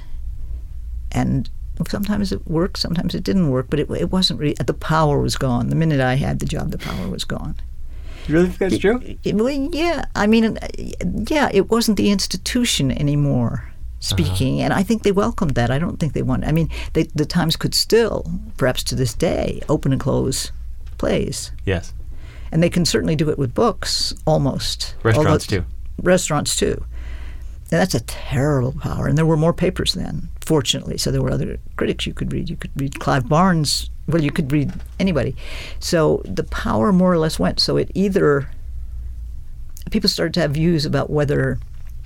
And sometimes it worked, sometimes it didn't work, but it wasn't really, the power was gone. The minute I had the job, the power was gone. You really think that's true? Well, yeah. I mean, yeah, it wasn't the institution anymore speaking, and I think they welcomed that. I don't think they wanted, I mean, the Times could still, perhaps to this day, open and close plays. Yes. And they can certainly do it with books, almost. Restaurants, too. Restaurants, too. And that's a terrible power. And there were more papers then, fortunately. So there were other critics you could read. You could read Clive Barnes. Well, you could read anybody. So the power more or less went. So it either people started to have views about whether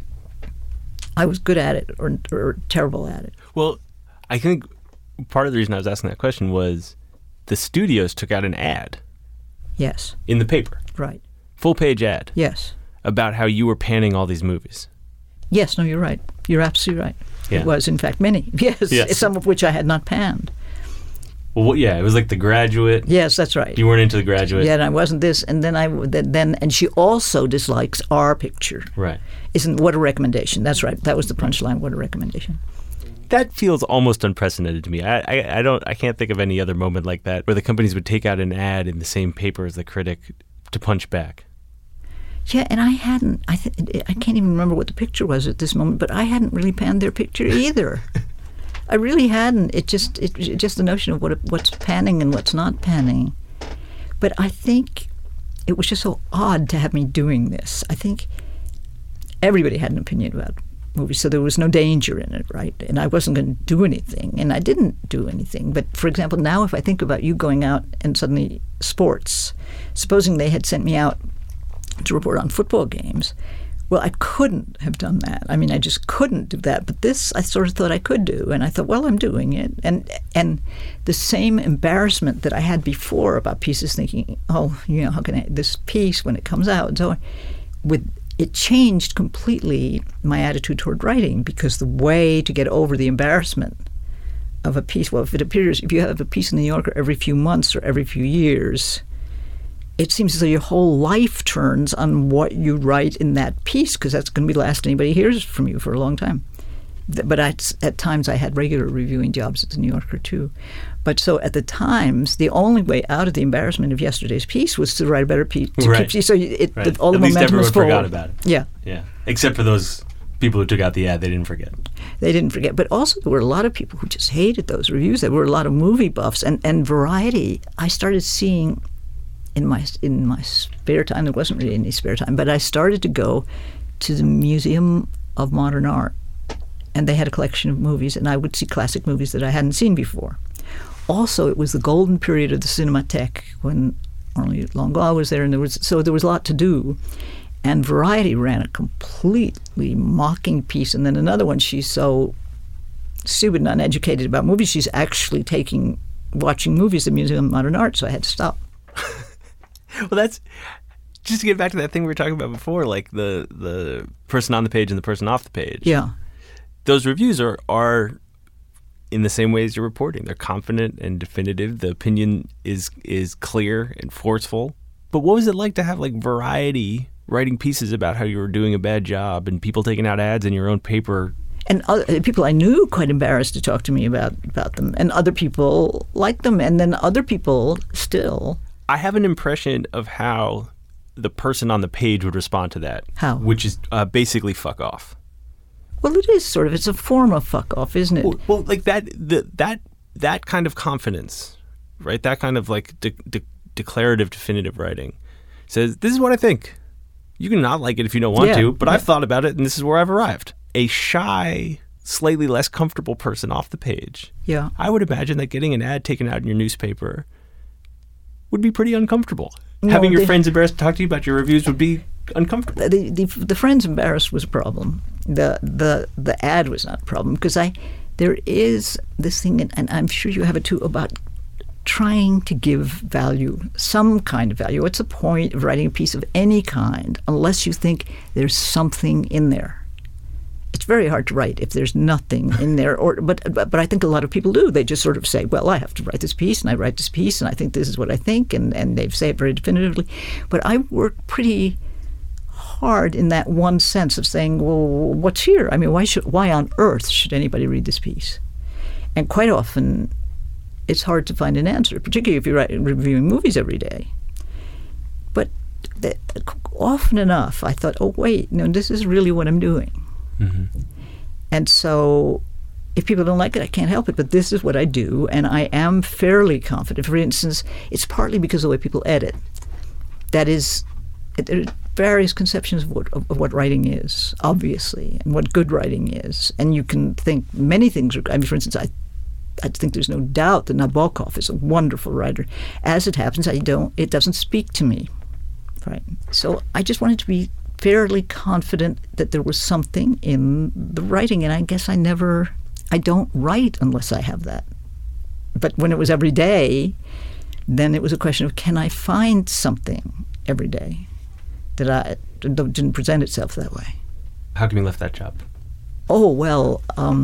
I was good at it or terrible at it. Well, I think part of the reason I was asking that question was the studios took out an ad. Yes. In the paper. Right. Full-page ad. Yes. About how you were panning all these movies. Yes, no, you're right. You're absolutely right. Yeah. It was, in fact, many. Yes, some of which I had not panned. Well, yeah, it was like The Graduate. Yes, that's right. You weren't into The Graduate. Yeah, and I wasn't this, and then and she also dislikes our picture. Right. What a recommendation. That's right. That was the punchline. What a recommendation. That feels almost unprecedented to me. I can't think of any other moment like that where the companies would take out an ad in the same paper as the critic to punch back. Yeah, and I hadn't. I can't even remember what the picture was at this moment, but I hadn't really panned their picture either. I really hadn't. It just the notion of what's panning and what's not panning. But I think it was just so odd to have me doing this. I think everybody had an opinion about movies, so there was no danger in it, right? And I wasn't going to do anything, and I didn't do anything. But, for example, now if I think about you going out and suddenly sports, supposing they had sent me out to report on football games, well, I couldn't have done that. I mean, I just couldn't do that. But this, I sort of thought I could do, and I thought, well, I'm doing it. And the same embarrassment that I had before about pieces, thinking, oh, how can I this piece when it comes out? And so it changed completely my attitude toward writing, because the way to get over the embarrassment of a piece, well, if you have a piece in the New Yorker every few months or every few years, it seems as though your whole life turns on what you write in that piece, because that's going to be the last anybody hears from you for a long time. But at times I had regular reviewing jobs at the New Yorker too. But so at the Times, the only way out of the embarrassment of yesterday's piece was to write a better piece. Right. So all the momentum was forward. Forgot about it. Yeah. Yeah. Except for those people who took out the ad, they didn't forget. They didn't forget. But also there were a lot of people who just hated those reviews. There were a lot of movie buffs. And Variety, I started seeing in my spare time. There wasn't really any spare time. But I started to go to the Museum of Modern Art. And they had a collection of movies, and I would see classic movies that I hadn't seen before. Also, it was the golden period of the Cinematheque when Henri Langlois was there, and there was a lot to do. And Variety ran a completely mocking piece, and then another one. She's so stupid and uneducated about movies. She's actually watching movies at the Museum of Modern Art, so I had to stop. Well, that's just to get back to that thing we were talking about before, like the person on the page and the person off the page. Yeah. Those reviews are in the same way as you're reporting. They're confident and definitive. The opinion is clear and forceful. But what was it like to have like Variety writing pieces about how you were doing a bad job and people taking out ads in your own paper? And other people I knew quite embarrassed to talk to me about them. And other people liked them. And then other people still. I have an impression of how the person on the page would respond to that. How? Which is basically fuck off. Well, it is sort of. It's a form of fuck off, isn't it? Well, like that kind of confidence, right? That kind of like declarative, definitive writing says, this is what I think. You can not like it if you don't want to, but I've thought about it and this is where I've arrived. A shy, slightly less comfortable person off the page. Yeah. I would imagine that getting an ad taken out in your newspaper would be pretty uncomfortable. Having your friends embarrassed to talk to you about your reviews would be uncomfortable. The friends embarrassed was a problem. The ad was not a problem because there is this thing, and I'm sure you have it too, about trying to give value, some kind of value. What's the point of writing a piece of any kind unless you think there's something in there? It's very hard to write if there's nothing in there. But I think a lot of people do. They just sort of say, well, I have to write this piece, and I write this piece, and I think this is what I think, and they say it very definitively. But I work pretty hard in that one sense of saying, well, what's here? I mean, why on earth should anybody read this piece? And quite often, it's hard to find an answer, particularly if you're reviewing movies every day. But often enough, I thought, oh, wait, no, this is really what I'm doing. Mm-hmm. And so if people don't like it, I can't help it, but this is what I do, and I am fairly confident. For instance, it's partly because of the way people edit. That is, there are various conceptions of what writing is, obviously, and what good writing is. And you can think many things. I mean, for instance, I think there's no doubt that Nabokov is a wonderful writer. As it happens, it doesn't speak to me, right? So I just wanted to be fairly confident that there was something in the writing, and I guess I don't write unless I have that. But when it was every day, then it was a question of, can I find something every day that didn't present itself that way? How come you left that job? Oh, well,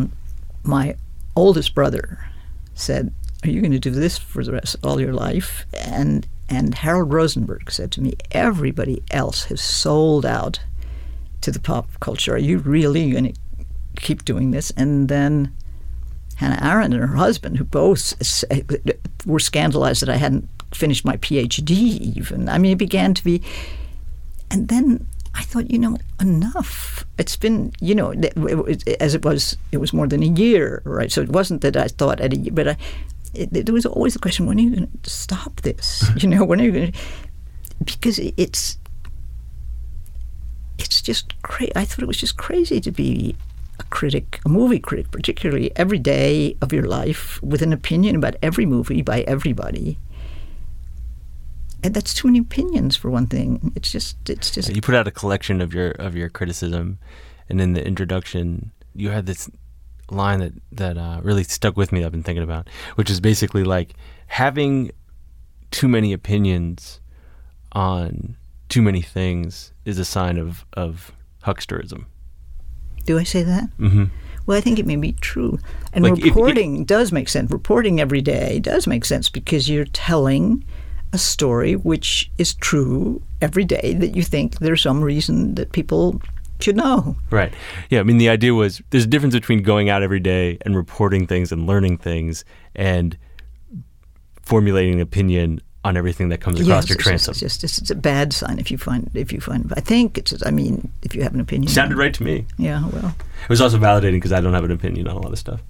my oldest brother said, are you going to do this for the rest of all your life? And Harold Rosenberg said to me, everybody else has sold out to the pop culture. Are you really going to keep doing this? And then Hannah Arendt and her husband, who both were scandalized that I hadn't finished my PhD even. I mean, it began to be... And then I thought, enough. It's been, it was more than a year, right? So it wasn't that I thought at a year, but there was always the question, when are you going to stop this? When are you going to... Because it's just crazy. I thought it was just crazy to be a critic, a movie critic, particularly every day of your life, with an opinion about every movie by everybody. And that's too many opinions for one thing. It's just. You put out a collection of your criticism, and in the introduction, you had this line that really stuck with me that I've been thinking about, which is basically like, having too many opinions on too many things is a sign of hucksterism. Do I say that? Mm-hmm. Well, I think it may be true. And like reporting does make sense. Reporting every day does make sense because you're telling a story which is true every day that you think there's some reason that people should know. Right. Yeah, I mean, the idea was there's a difference between going out every day and reporting things and learning things and formulating an opinion on everything that comes across your transom. It's a bad sign if you find. I think it's. I mean, if you have an opinion. Sounded right to me. Yeah. Well. It was also validating because I don't have an opinion on a lot of stuff.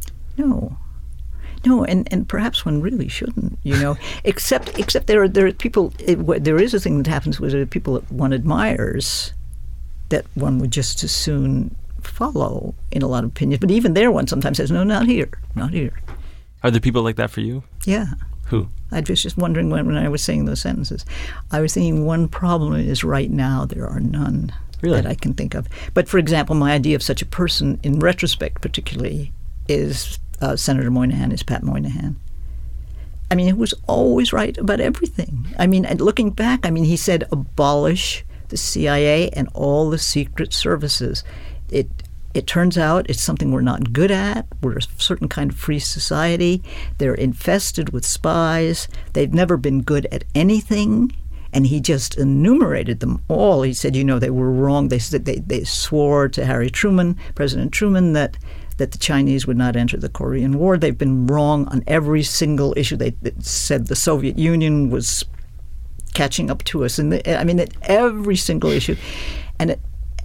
No, and perhaps one really shouldn't, except there are people. There is a thing that happens with people that one admires, that one would just as soon follow in a lot of opinions. But even there, one sometimes says, "No, not here, not here." Are there people like that for you? Yeah. Who? I was just wondering when I was saying those sentences. I was thinking one problem is right now there are none really? That I can think of. But for example, my idea of such a person, in retrospect particularly, is Senator Moynihan, is Pat Moynihan. I mean, he was always right about everything. I mean, looking back, he said abolish the CIA and all the secret services. It turns out it's something we're not good at. We're a certain kind of free society. They're infested with spies. They've never been good at anything. And he just enumerated them all. He said, they were wrong. They said they swore to Harry Truman, President Truman, that the Chinese would not enter the Korean War. They've been wrong on every single issue. They said the Soviet Union was catching up to us. And at every single issue.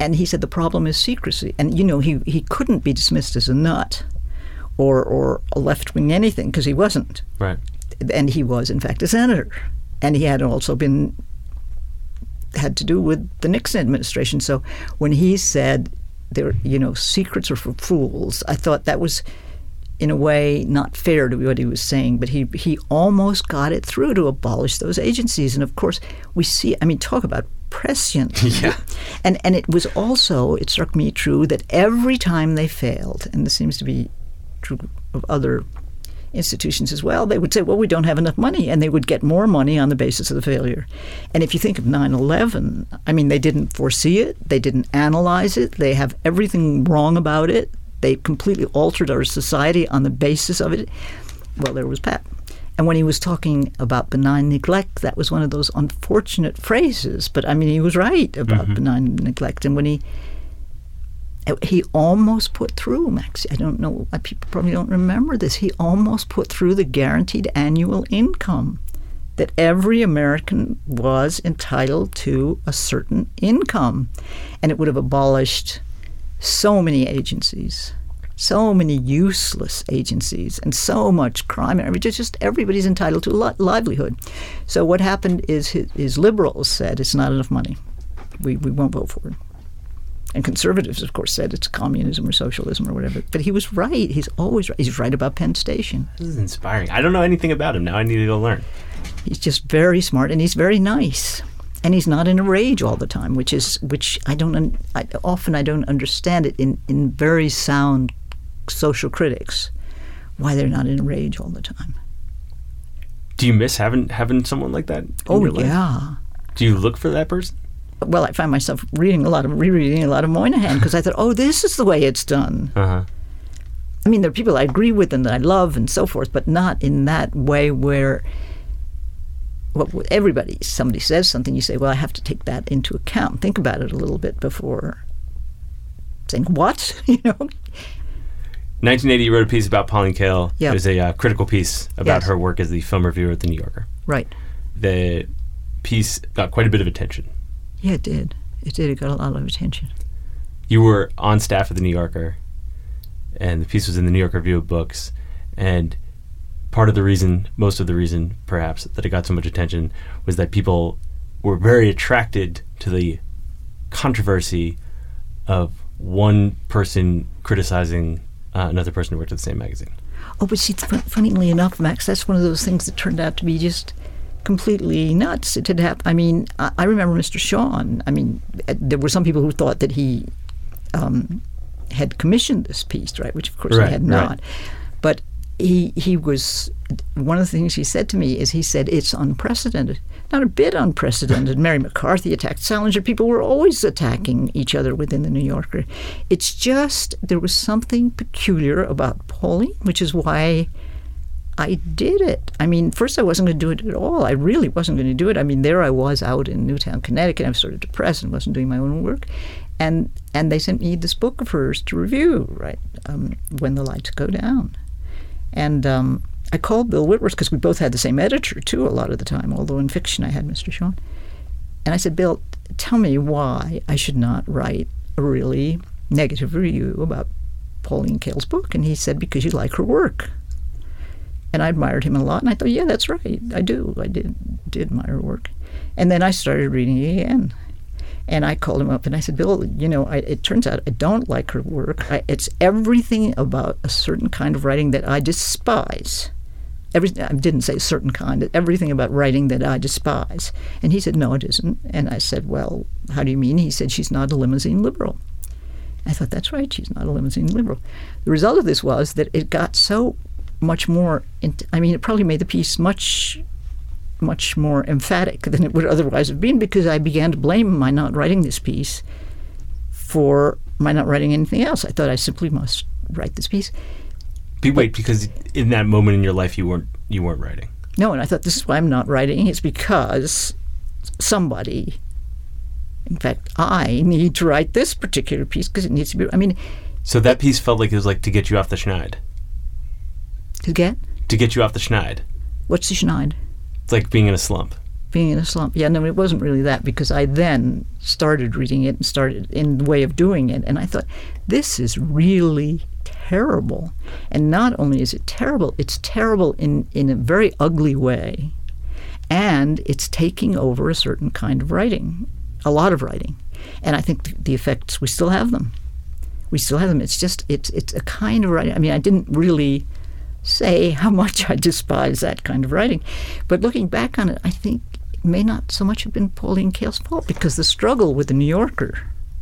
And he said the problem is secrecy. And, he couldn't be dismissed as a nut or a left-wing anything, because he wasn't. Right. And he was, in fact, a senator. And he had also had to do with the Nixon administration. So when he said, secrets are for fools, I thought that was, in a way, not fair to what he was saying. But he almost got it through to abolish those agencies. And, of course, we see, talk about prescient. Yeah. And it was also, it struck me true that every time they failed, and this seems to be true of other institutions as well, they would say, well, we don't have enough money, and they would get more money on the basis of the failure. And if you think of 9/11, they didn't foresee it, they didn't analyze it, they have everything wrong about it, they completely altered our society on the basis of it. Well, there was Pat. And when he was talking about benign neglect, that was one of those unfortunate phrases, but he was right about benign neglect. And when he almost put through, Max, I don't know, people probably don't remember this, he almost put through the guaranteed annual income, that every American was entitled to a certain income. And it would have abolished so many agencies, so many useless agencies, and so much crime. Just everybody's entitled to a livelihood. So what happened is his liberals said it's not enough money. We won't vote for it. And conservatives, of course, said it's communism or socialism or whatever. But he was right. He's always right. He's right about Penn Station. This is inspiring. I don't know anything about him. Now I need to go learn. He's just very smart, and he's very nice. And he's not in a rage all the time, which I don't understand it in very sound social critics, why they're not in a rage all the time. Do you miss having someone like that in your life? Yeah. Do you look for that person? Well, I find myself rereading a lot of Moynihan, because I thought, this is the way it's done. Uh-huh. There are people I agree with and that I love and so forth, but not in that way where somebody says something, you say, well, I have to take that into account. Think about it a little bit before saying, what? 1980, you wrote a piece about Pauline Kael. Yep. It was a critical piece about Yes. her work as the film reviewer at The New Yorker. Right. The piece got quite a bit of attention. Yeah, it did. It got a lot of attention. You were on staff at The New Yorker, and the piece was in the New York Review of Books, and most of the reason, perhaps, that it got so much attention was that people were very attracted to the controversy of one person criticizing another person who worked at the same magazine. Oh, but see, funnily enough, Max, that's one of those things that turned out to be just completely nuts. It had happened. I remember Mr. Shawn. There were some people who thought that he had commissioned this piece, right? Which, of course, he had not. Right. But he was, one of the things he said to me is, he said, it's unprecedented. Not a bit unprecedented. Mary McCarthy attacked Salinger. People were always attacking each other within the New Yorker. It's just, there was something peculiar about Pauline, which is why I did it. First I wasn't going to do it at all. I really wasn't going to do it. There I was out in Newtown, Connecticut. I was sort of depressed and wasn't doing my own work. And they sent me this book of hers to review, right, When the Lights Go Down. And I called Bill Whitworth, because we both had the same editor, too, a lot of the time, although in fiction I had Mr. Shawn. And I said, Bill, tell me why I should not write a really negative review about Pauline Kael's book. And he said, because you like her work. And I admired him a lot, and I thought, yeah, that's right. I do. I did admire her work. And then I started reading it again. And I called him up, and I said, Bill, it turns out I don't like her work. It's everything about a certain kind of writing that I despise. I didn't say certain kind, everything about writing that I despise. And he said, no, it isn't. And I said, well, how do you mean? He said, she's not a limousine liberal. I thought, that's right, she's not a limousine liberal. The result of this was that it got so much more, it probably made the piece much more emphatic than it would otherwise have been, because I began to blame my not writing this piece for my not writing anything else. I thought I simply must write this piece. Wait, because in that moment in your life you weren't writing. No, and I thought, this is why I'm not writing. It's because somebody, in fact, I need to write this particular piece because it needs to be. So that piece felt like it was like to get you off the schneid. To get? To get you off the schneid. What's the schneid? It's like being in a slump. Being in a slump. Yeah, no, it wasn't really that, because I then started reading it and started in the way of doing it, and I thought, this is really terrible. And not only is it terrible, it's terrible in a very ugly way, and it's taking over a certain kind of writing, a lot of writing. And I think the effects, we still have them. We still have them. It's just, it's a kind of writing. I mean, I didn't really say how much I despise that kind of writing, but looking back on it, I think it may not so much have been Pauline Kael's fault, because the struggle with the New Yorker,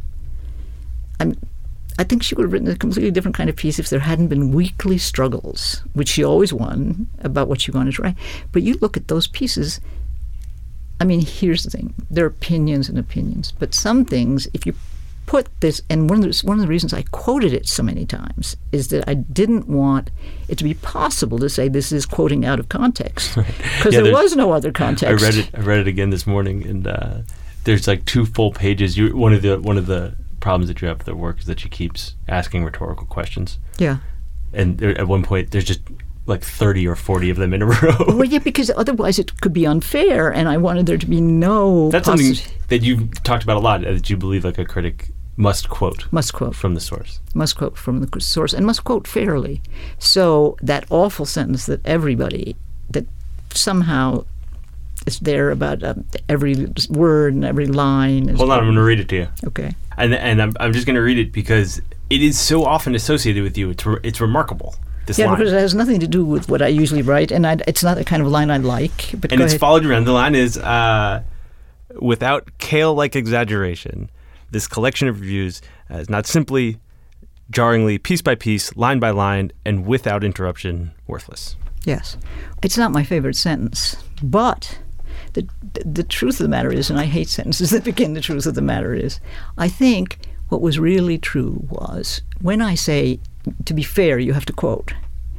I think she would have written a completely different kind of piece if there hadn't been weekly struggles, which she always won, about what she wanted to write. But you look at those pieces, I mean, here's the thing. There are opinions and opinions, but some things, if you put this, and one of the reasons I quoted it so many times is that I didn't want it to be possible to say this is quoting out of context, because there was no other context. I read it again this morning, and there's like 2 full pages. One of the problems that you have with their work is that she keeps asking rhetorical questions. Yeah. And at one point, there's just like 30 or 40 of them in a row. Well, yeah, because otherwise it could be unfair, and I wanted there to be no... That's something that you talked about a lot, that you believe like a critic must quote from the source. Must quote from the source, and must quote fairly. So that awful sentence that that somehow is there about every word and every line. Hold on, I'm going to read it to you. Okay. And I'm just going to read it because it is so often associated with you. It's remarkable. Yeah, because it has nothing to do with what I usually write, and it's not the kind of line I like. But and it's followed around. The line is, without Kael-like exaggeration, this collection of reviews is not simply, jarringly, piece by piece, line by line, and without interruption, worthless. Yes. It's not my favorite sentence, but the truth of the matter is, and I hate sentences that begin the truth of the matter is, I think what was really true was, when I say, to be fair, you have to quote,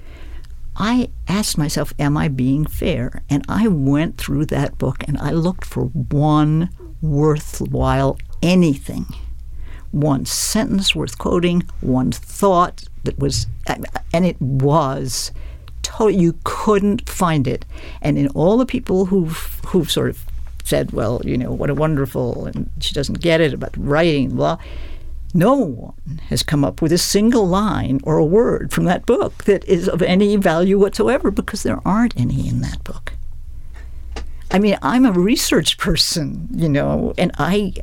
I asked myself, am I being fair? And I went through that book and I looked for one worthwhile anything. One sentence worth quoting, one thought that was, and it was total, you couldn't find it. And in all the people who've sort of said, well, you know, what a wonderful, and she doesn't get it about writing, blah, no one has come up with a single line or a word from that book that is of any value whatsoever, because there aren't any in that book. I mean, I'm a research person, you know, and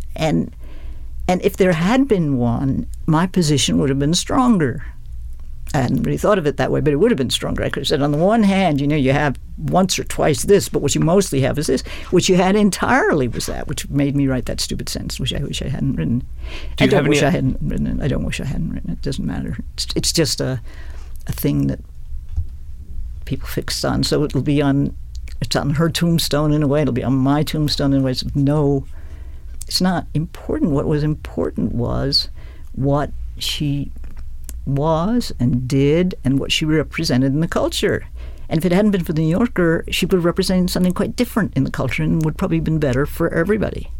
if there had been one, my position would have been stronger. I hadn't really thought of it that way, but it would have been stronger. I could have said, on the one hand, you know, you have once or twice this, but what you mostly have is this. What you had entirely was that, which made me write that stupid sentence, which I wish I hadn't written. I don't wish I hadn't written it. I don't wish I hadn't written it. It doesn't matter. It's just a thing that people fixed on. So it's on her tombstone in a way. It'll be on my tombstone in a way. It's not important. What was important was what she was and did and what she represented in the culture. And if it hadn't been for the New Yorker, she would have represented something quite different in the culture and would probably have been better for everybody.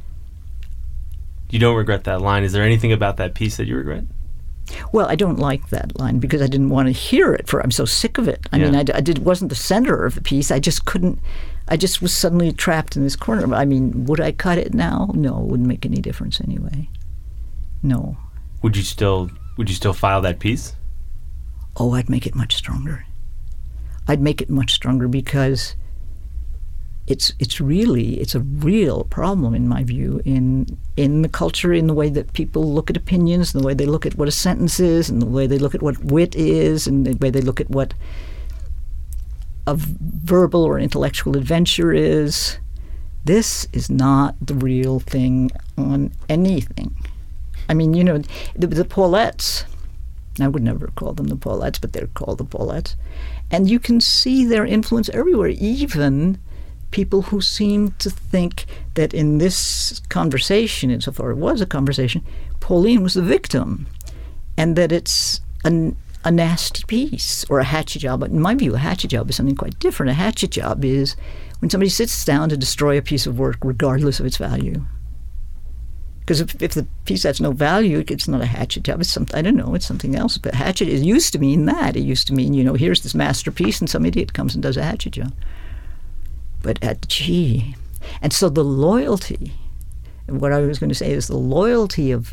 You don't regret that line. Is there anything about that piece that you regret? Well, I don't like that line because I didn't want to hear it. I'm so sick of it. I mean, it wasn't the center of the piece. I just couldn't. I just was suddenly trapped in this corner. I mean, would I cut it now? No, it wouldn't make any difference anyway. No. Would you still file that piece? Oh, I'd make it much stronger. I'd make it much stronger because it's a real problem in my view in the culture, in the way that people look at opinions, and the way they look at what a sentence is, and the way they look at what wit is, and the way they look at what a verbal or intellectual adventure is. This is not the real thing on anything. I mean, you know, the Paulettes, I would never call them the Paulettes, but they're called the Paulettes. And you can see their influence everywhere, even people who seem to think that in this conversation, insofar it was a conversation, Pauline was the victim, and that it's a nasty piece or a hatchet job. But in my view, a hatchet job is something quite different. A hatchet job is when somebody sits down to destroy a piece of work regardless of its value. Because if the piece has no value, it's not a hatchet job. It's something, I don't know, it's something else. But hatchet, it used to mean that. It used to mean, you know, here's this masterpiece and some idiot comes and does a hatchet job. But And so the loyalty, what I was going to say is the loyalty of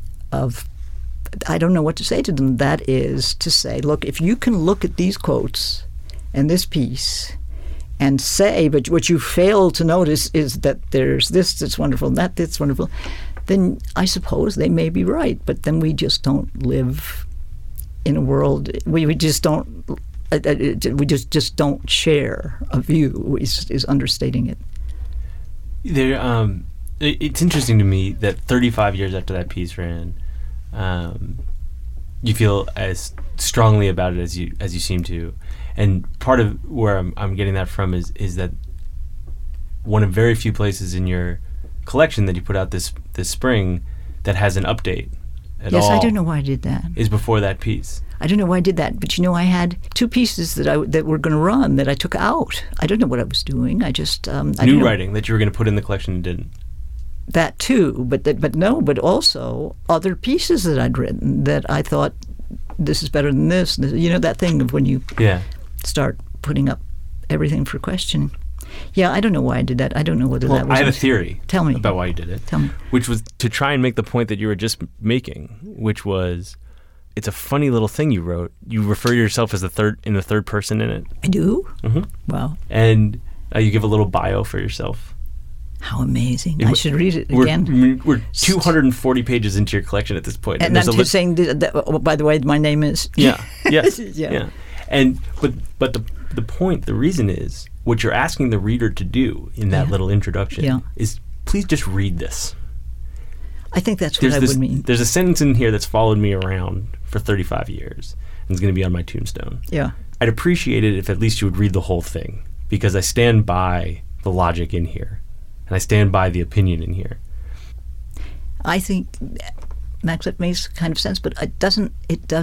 I don't know what to say to them. That is to say, look, if you can look at these quotes and this piece and say, but what you fail to notice is that there's this that's wonderful and that's wonderful, then I suppose they may be right. But then we just don't live in a world, we just don't, we just don't share a view, is understating it. It's interesting to me that 35 years after that piece ran, you feel as strongly about it as you seem to, and part of where I'm getting that from is that one of very few places in your collection that you put out this spring that has an update at all. Yes, I don't know why I did that. Is before that piece. I don't know why I did that, but I had 2 pieces that were going to run that I took out. I don't know what I was doing. I just new writing that you were going to put in the collection and didn't. That too, but also other pieces that I'd written that I thought this is better than this. That thing of when you start putting up everything for question. Yeah, I don't know why I did that. I don't know whether that was. I have a theory. Tell me about why you did it. Tell me. Which was to try and make the point that you were just making, which was, it's a funny little thing you wrote. You refer to yourself as in the third person in it. I do? Mm-hmm. Wow. And you give a little bio for yourself. How amazing. I should read it again. We're 240 pages into your collection at this point. And I'm just saying, by the way, my name is... Yeah. Yes. Yeah. And but the point, the reason is, what you're asking the reader to do in that little introduction is, please just read this. I think that's what I would mean. There's a sentence in here that's followed me around for 35 years and is going to be on my tombstone. Yeah. I'd appreciate it if at least you would read the whole thing, because I stand by the logic in here. And I stand by the opinion in here. I think, Max, that makes kind of sense, but it doesn't.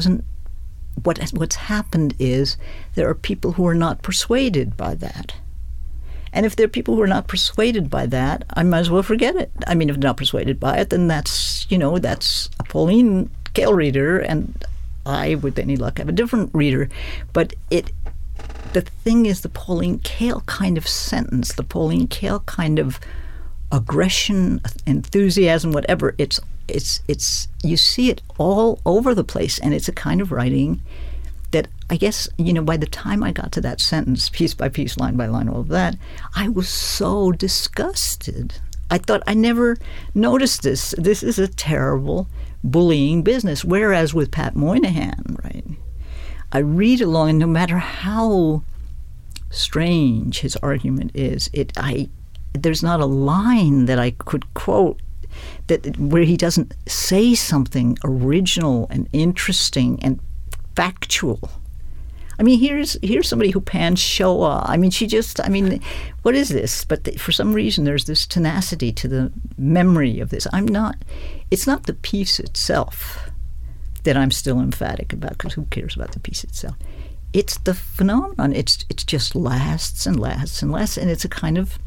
What's happened is there are people who are not persuaded by that. And if there are people who are not persuaded by that, I might as well forget it. I mean, if they're not persuaded by it, then that's a Pauline Kael reader, and I, with any luck, have a different reader. But the thing is, the Pauline Kael kind of sentence, the Pauline Kael kind of aggression, enthusiasm, whatever, it's you see it all over the place, and it's a kind of writing that I guess, by the time I got to that sentence, piece by piece, line by line, all of that, I was so disgusted. I thought, I never noticed this. This is a terrible bullying business. Whereas with Pat Moynihan, right, I read along, and no matter how strange his argument is, there's not a line that I could quote where he doesn't say something original and interesting and factual. I mean, here's somebody who pans Shoah. I mean, what is this? But for some reason, there's this tenacity to the memory of this. It's not the piece itself that I'm still emphatic about, because who cares about the piece itself? It's the phenomenon. It's just lasts and lasts and lasts, and it's a kind of,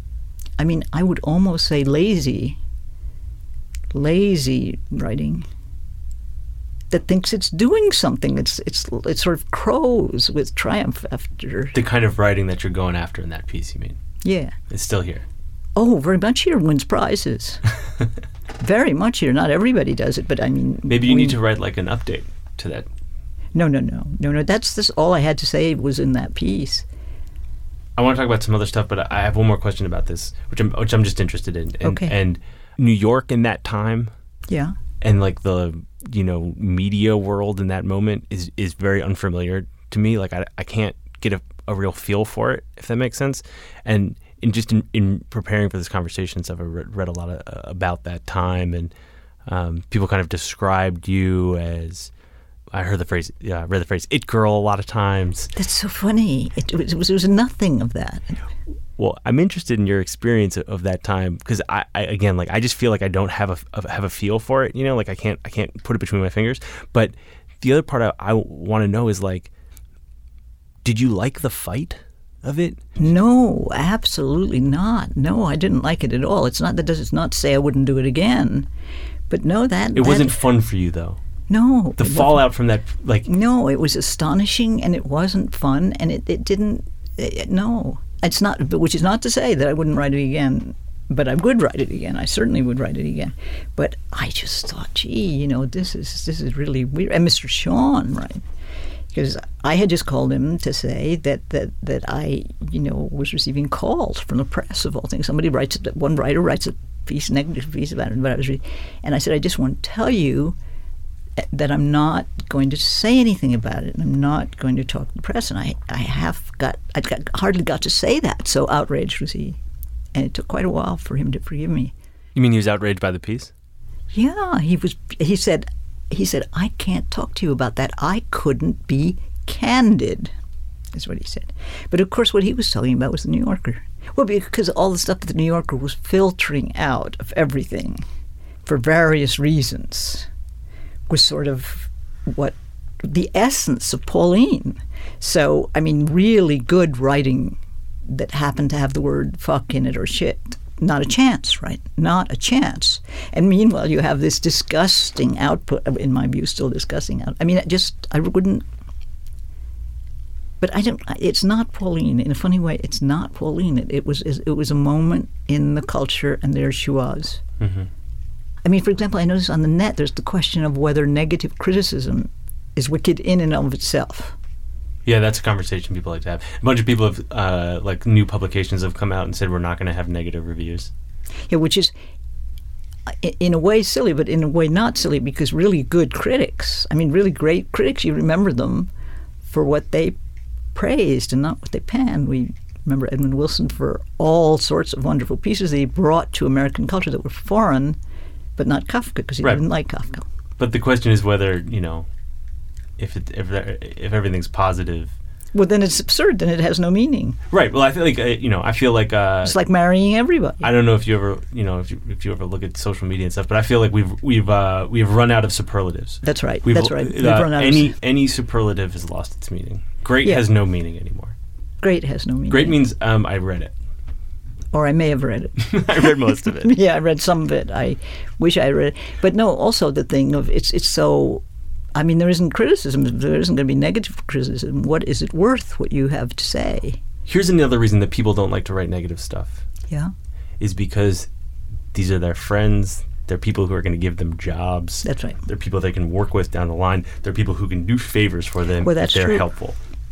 I would almost say lazy writing that thinks it's doing something. It sort of crows with triumph after. The kind of writing that you're going after in that piece, you mean? Yeah. It's still here. Oh, very much here. Wins prizes. Very much here. Not everybody does it, but maybe you need to write like an update to that. No. That's all I had to say was in that piece. I want to talk about some other stuff, but I have one more question about this, which I'm just interested in. Okay. And New York in that time. Yeah. And like the media world in that moment is very unfamiliar to me. Like I can't get a real feel for it, if that makes sense. And in preparing for this conversation, I've read a lot about that time, and people kind of described you as, I read the phrase "it girl" a lot of times. That's so funny. It was nothing of that. Well, I'm interested in your experience of that time, because I just feel like I don't have a feel for it. Like I can't put it between my fingers. But the other part I want to know is, like, did you like the fight of it? No, absolutely not. No, I didn't like it at all. That does not say I wouldn't do it again. But no, it wasn't fun for you, though. No. The fallout from that, like... No, it was astonishing, and it wasn't fun, and it didn't... No. It's not, which is not to say that I wouldn't write it again, but I would write it again. I certainly would write it again. But I just thought, gee, this is really weird. And Mr. Sean, right? Because I had just called him to say that I, was receiving calls from the press of all things. One writer writes a piece, negative piece about it, but I was reading, and I said, I just want to tell you that I'm not going to say anything about it, and I'm not going to talk to the press. And I hardly got to say that. So outraged was he, and it took quite a while for him to forgive me. You mean he was outraged by the piece? Yeah, he was. He said, I can't talk to you about that. I couldn't be candid, is what he said. But of course, what he was talking about was the New Yorker. Well, because all the stuff that the New Yorker was filtering out of everything for various reasons was sort of what the essence of Pauline. So, I mean, really good writing that happened to have the word fuck in it or shit. Not a chance, right? Not a chance. And meanwhile, you have this disgusting output, in my view, still disgusting out. I mean, I wouldn't. But I don't. It's not Pauline. In a funny way, it's not Pauline. It was a moment in the culture, and there she was. Mm-hmm. I mean, for example, I notice on the net there's the question of whether negative criticism is wicked in and of itself. Yeah, that's a conversation people like to have. A bunch of people have, new publications have come out and said we're not going to have negative reviews. Yeah, which is, in a way, silly, but in a way not silly, because really good critics, I mean, really great critics, you remember them for what they praised and not what they panned. We remember Edmund Wilson for all sorts of wonderful pieces that he brought to American culture that were foreign, but not Kafka, because he didn't like Kafka. But the question is whether, if everything's positive. Well, then it's absurd. Then it has no meaning. Right. Well, I feel like it's like marrying everybody. I don't know if you ever if you ever look at social media and stuff, but I feel like we've run out of superlatives. That's right. That's right. We've run out any superlative has lost its meaning. Great has no meaning anymore. Great has no meaning. Great means I read it. Or I may have read it. I read most of it. Yeah, I read some of it. I wish I had read it. But no, also the thing of it's so. I mean, there isn't criticism. There isn't going to be negative criticism. What is it worth, what you have to say? Here's another reason that people don't like to write negative stuff. Yeah. Is because these are their friends. They're people who are going to give them jobs. That's right. They're people they can work with down the line. They're people who can do favors for them if they're helpful.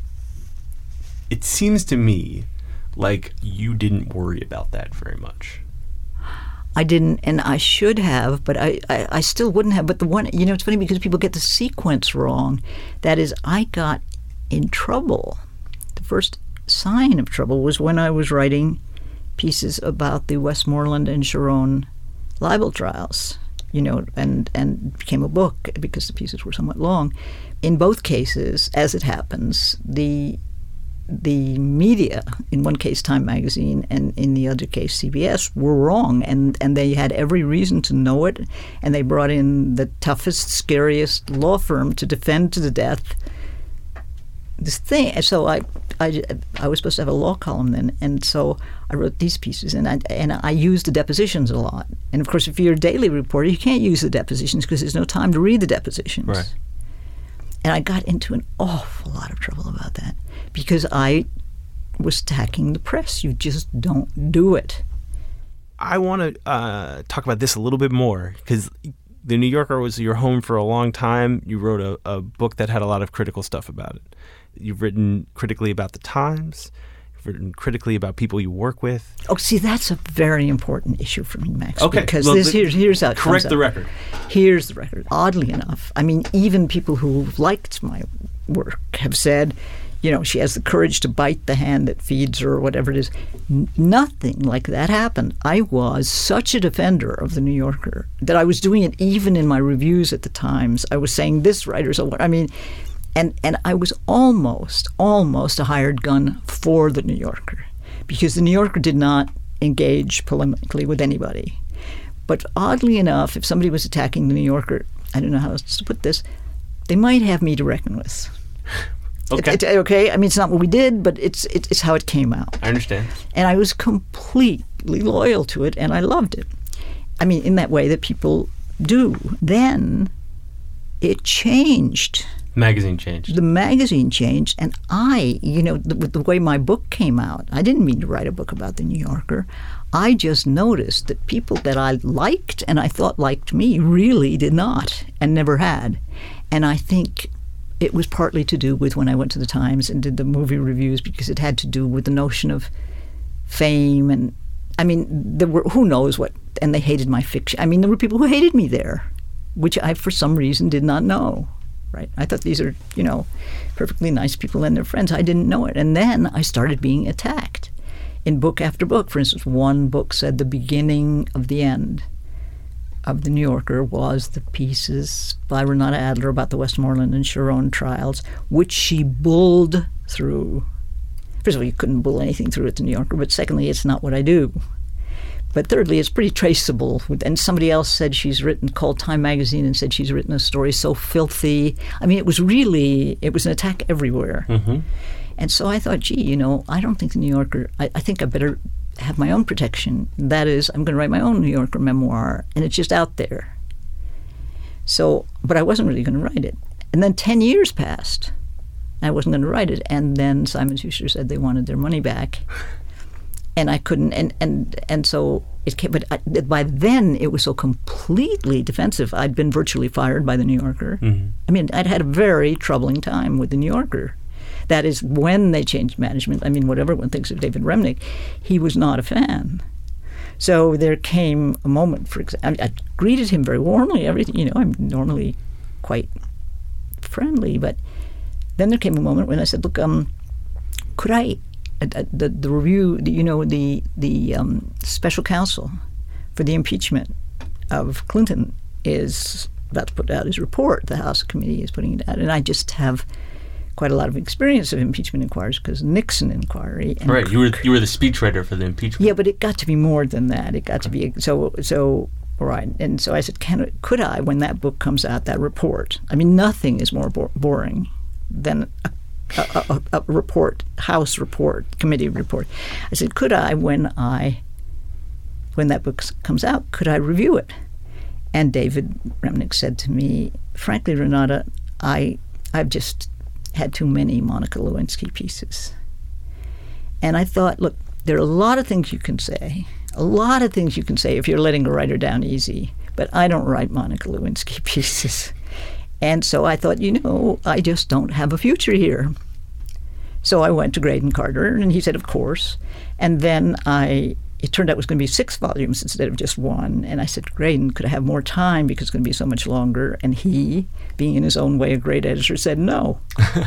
It seems to me like you didn't worry about that very much. I didn't, and I should have, but I still wouldn't have. But the one, it's funny because people get the sequence wrong. That is, I got in trouble. The first sign of trouble was when I was writing pieces about the Westmoreland and Sharon libel trials, and became a book because the pieces were somewhat long. In both cases, as it happens, the media, in one case Time Magazine and in the other case CBS, were wrong, and they had every reason to know it, and they brought in the toughest, scariest law firm to defend to the death this thing. And so I was supposed to have a law column then, and so I wrote these pieces, and I used the depositions a lot. And of course, if you're a daily reporter, you can't use the depositions because there's no time to read the depositions. Right. And I got into an awful lot of trouble about that because I was attacking the press. You just don't do it. I want to talk about this a little bit more because The New Yorker was your home for a long time. You wrote a book that had a lot of critical stuff about it. You've written critically about the Times. You've written critically about people you work with. Oh, see, that's a very important issue for me, Max. Okay. Because here's how it correct comes the out. record. Here's the record. Oddly enough, I mean, even people who liked my work have said, she has the courage to bite the hand that feeds her or whatever it is. Nothing like that happened. I was such a defender of The New Yorker that I was doing it even in my reviews at the Times. I was saying this writer's and I was almost a hired gun for The New Yorker because The New Yorker did not engage polemically with anybody. But oddly enough, if somebody was attacking The New Yorker, I don't know how else to put this, they might have me to reckon with. Okay. Okay. I mean, it's not what we did, but it's how it came out. I understand. And I was completely loyal to it, and I loved it. I mean, in that way that people do. Then it changed Magazine changed. The magazine changed, and with the way my book came out, I didn't mean to write a book about the New Yorker. I just noticed that people that I liked and I thought liked me really did not and never had. And I think it was partly to do with when I went to the Times and did the movie reviews, because it had to do with the notion of fame. And I mean, there were who knows what, and they hated my fiction. I mean, there were people who hated me there, which I, for some reason, did not know. Right? I thought these are, perfectly nice people and their friends. I didn't know it. And then I started being attacked in book after book. For instance, one book said the beginning of the end of the New Yorker was the pieces by Renata Adler about the Westmoreland and Sharon trials, which she bulled through. First of all, you couldn't bull anything through at the New Yorker, but secondly, it's not what I do. But thirdly, it's pretty traceable. And somebody else said called Time Magazine and said she's written a story so filthy. I mean, it was an attack everywhere. Mm-hmm. And so I thought, I don't think the New Yorker, I think I better have my own protection. That is, I'm going to write my own New Yorker memoir, and it's just out there. So, but I wasn't really going to write it. And then 10 years passed. I wasn't going to write it. And then Simon Schuster said they wanted their money back. And I couldn't, and so it came. But by then, it was so completely defensive. I'd been virtually fired by the New Yorker. Mm-hmm. I mean, I'd had a very troubling time with the New Yorker. That is, when they changed management. I mean, whatever one thinks of David Remnick, he was not a fan. So there came a moment. For example, I greeted him very warmly. Everything, I'm normally quite friendly, but then there came a moment when I said, "Look, could I?" The review, the special counsel for the impeachment of Clinton is about to put out his report. The House committee is putting it out, and I just have quite a lot of experience of impeachment inquiries because Nixon inquiry. And right, you were the speechwriter for the impeachment. Yeah, but it got to be more than that. It got to be so. Right, and so I said, could I, when that book comes out, that report? I mean, nothing is more boring than a report, House report, committee report. I said, could I, when that book comes out, could I review it? And David Remnick said to me, frankly, Renata, I've just had too many Monica Lewinsky pieces. And I thought, look, there are a lot of things you can say if you're letting a writer down easy, but I don't write Monica Lewinsky pieces. And so I thought, I just don't have a future here. So I went to Graydon Carter, and he said, of course. And then it turned out it was going to be 6 volumes instead of just 1. And I said, Graydon, could I have more time because it's going to be so much longer? And he, being in his own way a great editor, said no.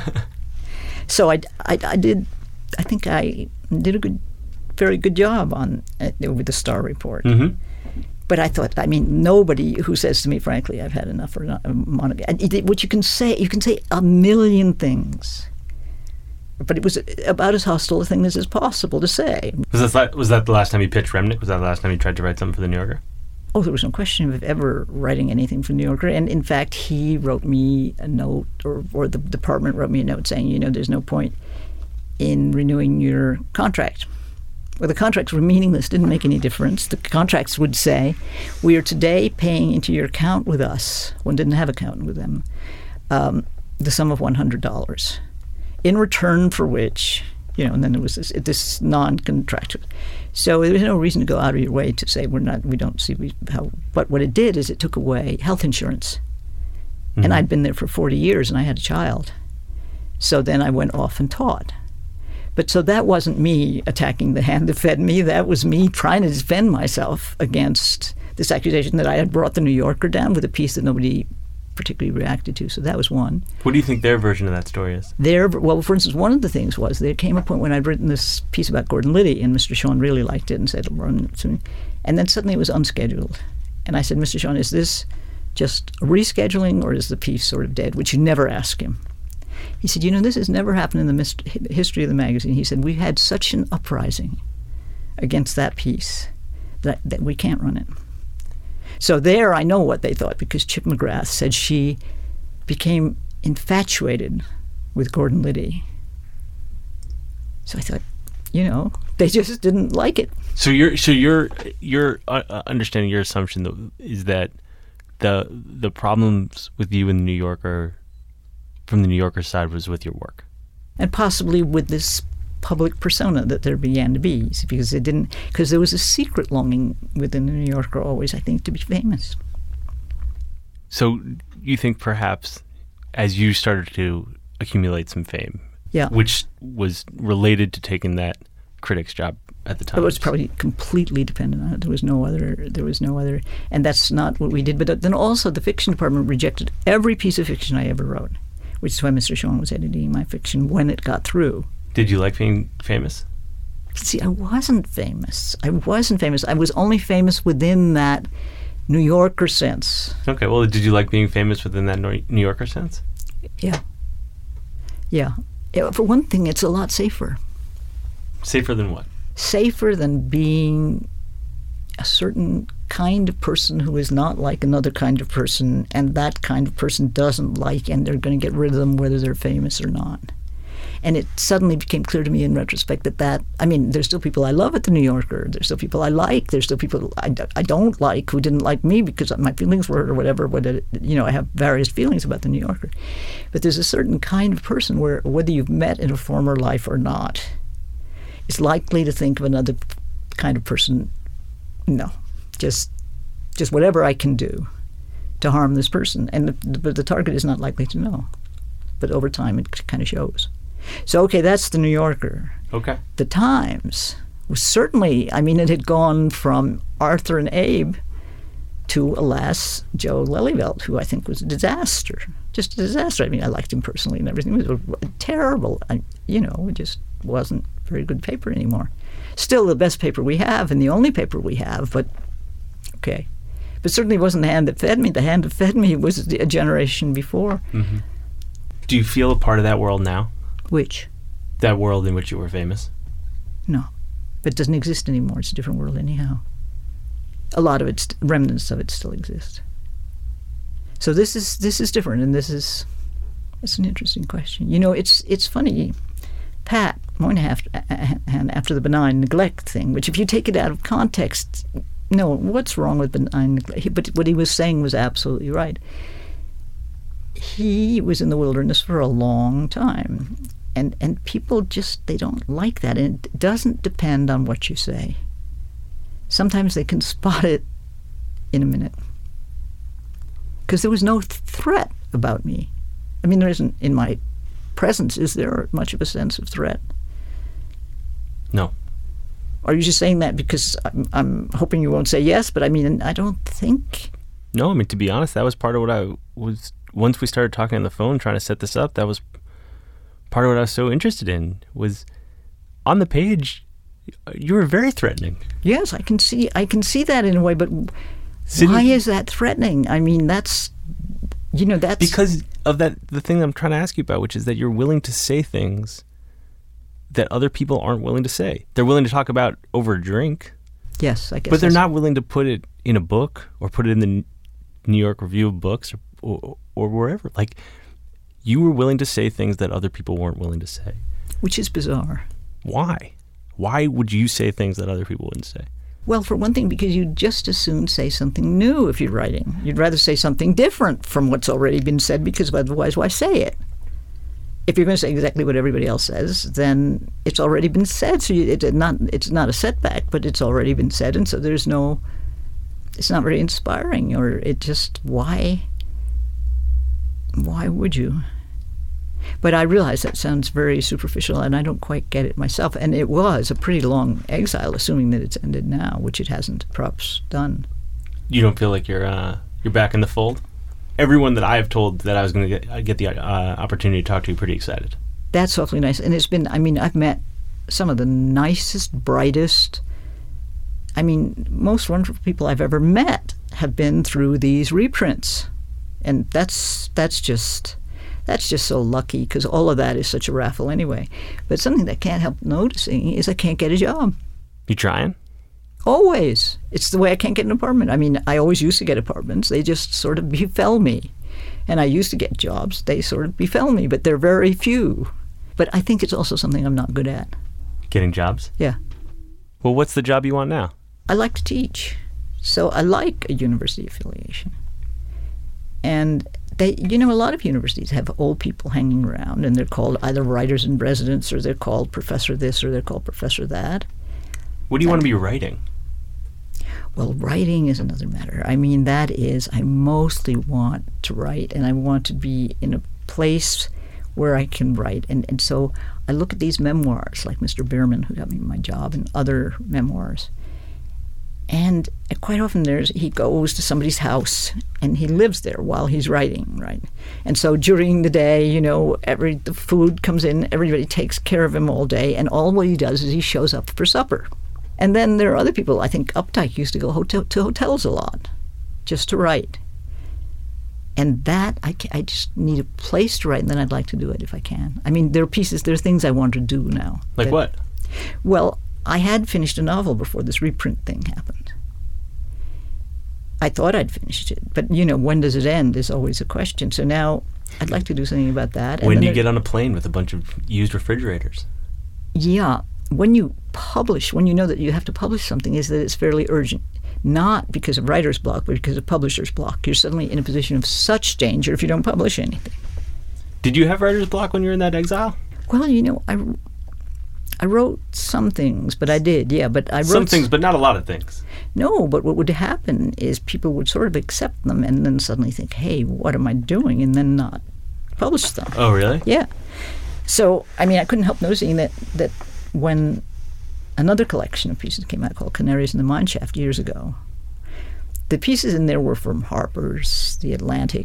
So I think I did a very good job with the Star Report. Mm-hmm. But I thought, nobody who says to me, frankly, I've had enough of Monica. What you can say a million things. But it was about as hostile a thing as is possible to say. Was that the last time you pitched Remnick? Was that the last time you tried to write something for the New Yorker? Oh, there was no question of ever writing anything for the New Yorker. And in fact, he wrote me a note, or the department wrote me a note saying, there's no point in renewing your contract. Well, the contracts were meaningless, didn't make any difference. The contracts would say, we are today paying into your account with us, one didn't have account with them, the sum of $100, in return for which, and then there was this non-contractual. So there was no reason to go out of your way to say we don't see how, but what it did is it took away health insurance. Mm-hmm. And I'd been there for 40 years and I had a child. So then I went off and taught. But so that wasn't me attacking the hand that fed me. That was me trying to defend myself against this accusation that I had brought the New Yorker down with a piece that nobody particularly reacted to. So that was one. What do you think their version of that story is? Well, for instance, one of the things was there came a point when I'd written this piece about Gordon Liddy, and Mr. Sean really liked it and said, run to me. And then suddenly it was unscheduled. And I said, Mr. Sean, is this just a rescheduling or is the piece sort of dead? Which you never ask him. He said, this has never happened in the history of the magazine. He said, we had such an uprising against that piece that we can't run it. So there I know what they thought, because Chip McGrath said she became infatuated with Gordon Liddy. So I thought, they just didn't like it. So your understanding, your assumption is that the problems with you in the New Yorker from the New Yorker side was with your work. And possibly with this public persona that there began to be, because there was a secret longing within the New Yorker always, I think, to be famous. So you think perhaps as you started to accumulate some fame, Yeah. which was related to taking that critic's job at the time. It was probably completely dependent on it. There was no other, and that's not what we did. But then also the fiction department rejected every piece of fiction I ever wrote, which is why Mr. Sean was editing my fiction when it got through. Did you like being famous? See, I wasn't famous. I was only famous within that New Yorker sense. Okay, well, did you like being famous within that New Yorker sense? Yeah. Yeah. For one thing, it's a lot safer. Safer than what? Safer than being a certain kind of person who is not like another kind of person, and that kind of person doesn't like, and they're going to get rid of them whether they're famous or not. And it suddenly became clear to me in retrospect that there's still people I love at the New Yorker. There's still people I like. There's still people I don't like who didn't like me because my feelings were or whatever. I have various feelings about the New Yorker. But there's a certain kind of person where whether you've met in a former life or not, it's likely to think of another kind of person, no, just whatever I can do to harm this person. And the target is not likely to know. But over time, it kind of shows. So, okay, that's the New Yorker. Okay. The Times was certainly, it had gone from Arthur and Abe to, alas, Joe Lelyveld, who I think was a disaster. Just a disaster. I liked him personally and everything. It was terrible. It just wasn't very good paper anymore. Still the best paper we have and the only paper we have, but okay. But certainly wasn't the hand that fed me. The hand that fed me was a generation before. Mm-hmm. Do you feel a part of that world now? Which? That world in which you were famous? No. But it doesn't exist anymore. It's a different world anyhow. A lot of it, remnants of it still exist. So this is different, and it's an interesting question. It's funny. Pat Moynihan, after the benign neglect thing, which if you take it out of context, no, what's wrong with benign neglect? But what he was saying was absolutely right. He was in the wilderness for a long time, and people they don't like that, and it doesn't depend on what you say. Sometimes they can spot it in a minute. Because there was no threat about me. There isn't in my presence. Is there much of a sense of threat? No. Are you just saying that because I'm hoping you won't say yes? But I don't think. No, to be honest, that was part of what I was. Once we started talking on the phone, trying to set this up, that was part of what I was so interested in. Was on the page, you were very threatening. Yes, I can see that in a way, but why is that threatening? That's because of that. The thing I'm trying to ask you about, which is that you're willing to say things that other people aren't willing to say. They're willing to talk about over a drink. Yes, I guess. But they're not willing to put it in a book or put it in the New York Review of Books or wherever. You were willing to say things that other people weren't willing to say. Which is bizarre. Why? Why would you say things that other people wouldn't say? Well, for one thing, because you'd just as soon say something new if you're writing. You'd rather say something different from what's already been said, because otherwise, why say it? If you're going to say exactly what everybody else says, then it's already been said. So it's not a setback, but it's already been said, and so it's not very inspiring, or it just, why would you? But I realize that sounds very superficial, and I don't quite get it myself. And it was a pretty long exile, assuming that it's ended now, which it hasn't perhaps done. You don't feel like you're back in the fold? Everyone that I have told that I was going to get the opportunity to talk to, pretty excited. That's awfully nice. And it's been, I've met some of the nicest, brightest, most wonderful people I've ever met have been through these reprints. And that's just so lucky, because all of that is such a raffle anyway. But something that I can't help noticing is I can't get a job. You trying? Always. It's the way I can't get an apartment. I always used to get apartments. They just sort of befell me. And I used to get jobs. They sort of befell me, but they're very few. But I think it's also something I'm not good at. Getting jobs? Yeah. Well, what's the job you want now? I like to teach. So I like a university affiliation. And they, a lot of universities have old people hanging around, and they're called either writers in residence, or they're called professor this, or they're called professor that. What do you want to be writing? Well, writing is another matter. I mean, that is, I mostly want to write, and I want to be in a place where I can write. And so I look at these memoirs, like Mr. Bierman, who got me my job, and other memoirs. And quite often he goes to somebody's house, and he lives there while he's writing, right? And so during the day, the food comes in, everybody takes care of him all day, and all what he does is he shows up for supper. And then there are other people. I think Updike used to go to hotels a lot just to write. And that, I just need a place to write, and then I'd like to do it if I can. I mean, there are things I want to do now. Like what? Well, I had finished a novel before this reprint thing happened. I thought I'd finished it, but, when does it end is always a question. So now I'd like to do something about that. When do you get on a plane with a bunch of used refrigerators? Yeah. When you publish, when you know that you have to publish something, is that it's fairly urgent. Not because of writer's block, but because of publisher's block. You're suddenly in a position of such danger if you don't publish anything. Did you have writer's block when you were in that exile? Well, I wrote some things, but I did, yeah. But I wrote some things, but not a lot of things. No, but what would happen is people would sort of accept them and then suddenly think, hey, what am I doing? And then not publish them. Oh, really? Yeah. So, I mean, I couldn't help noticing that when another collection of pieces came out called Canaries in the Mine Shaft years ago, the pieces in there were from Harper's, The Atlantic,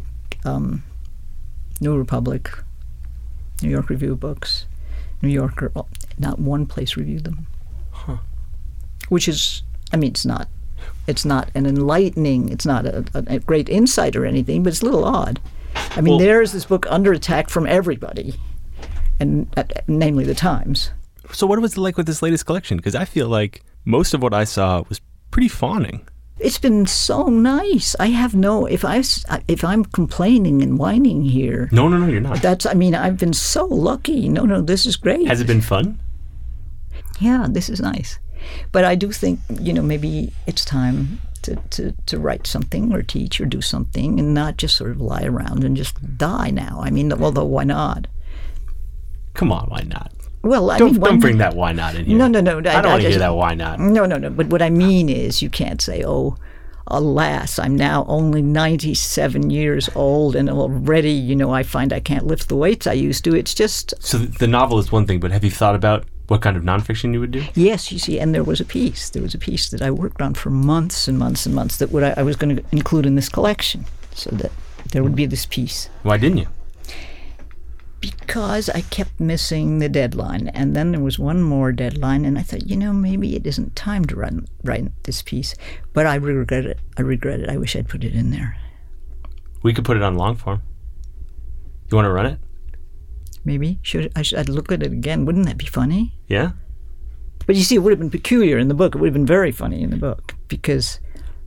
New Republic, New York Review of Books, New Yorker. Not one place reviewed them. Huh. Which is, I mean, it's not an enlightening, it's not a great insight or anything, but it's a little odd. I mean, there's this book under attack from everybody, and namely the Times. So what was it like with this latest collection? Because I feel like most of what I saw was pretty fawning. It's been so nice. I have if I'm complaining and whining here. No, you're not. I've been so lucky. No, this is great. Has it been fun? Yeah, this is nice. But I do think, maybe it's time to write something or teach or do something and not just sort of lie around and just die now. I mean, although why not? Come on, why not? Well, don't bring that why not in here. No. I don't want to hear that why not. No. But what I mean is you can't say, oh, alas, I'm now only 97 years old and already, I find I can't lift the weights I used to. It's just... So the novel is one thing, but have you thought about what kind of nonfiction you would do? Yes, you see, and there was a piece that I worked on for months and months and months that I was going to include in this collection so that there would be this piece. Why didn't you? Because I kept missing the deadline, and then there was one more deadline, and I thought, maybe it isn't time to write this piece. But I regret it. I wish I'd put it in there. We could put it on long form. You want to run it? Maybe. I'd look at it again. Wouldn't that be funny? Yeah. But you see, it would have been peculiar in the book. It would have been very funny in the book, because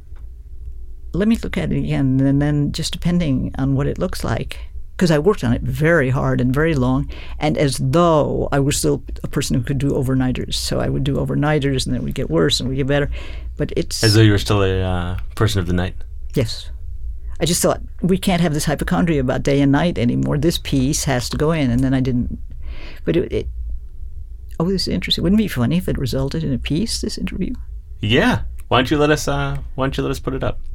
let me look at it again, and then just depending on what it looks like, because I worked on it very hard and very long, and as though I was still a person who could do overnighters. So I would do overnighters, and then it would get worse and it would get better. But it's... As though you were still a person of the night? Yes. I just thought, we can't have this hypochondria about day and night anymore. This piece has to go in, and then I didn't. But this is interesting. Wouldn't it be funny if it resulted in a piece, this interview? Yeah. Why don't you let us put it up?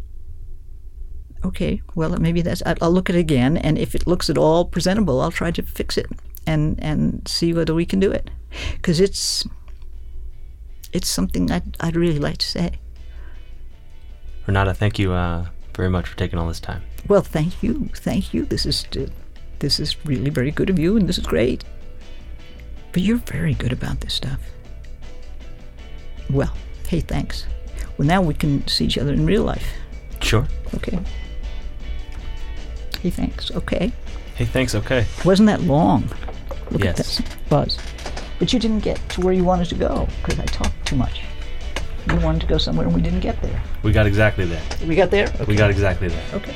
Okay, well, maybe I'll look at it again, and if it looks at all presentable, I'll try to fix it and see whether we can do it. Because it's something I'd really like to say. Renata, thank you very much for taking all this time. Well, thank you. This is really very good of you, and this is great. But you're very good about this stuff. Well, hey, thanks. Well, now we can see each other in real life. Sure. Okay. Hey, thanks. Okay. Hey, thanks. Okay. Wasn't that long? Look yes. At this buzz. But you didn't get to where you wanted to go because I talked too much. You wanted to go somewhere and we didn't get there. We got exactly there. We got there? Okay. We got exactly there. Okay.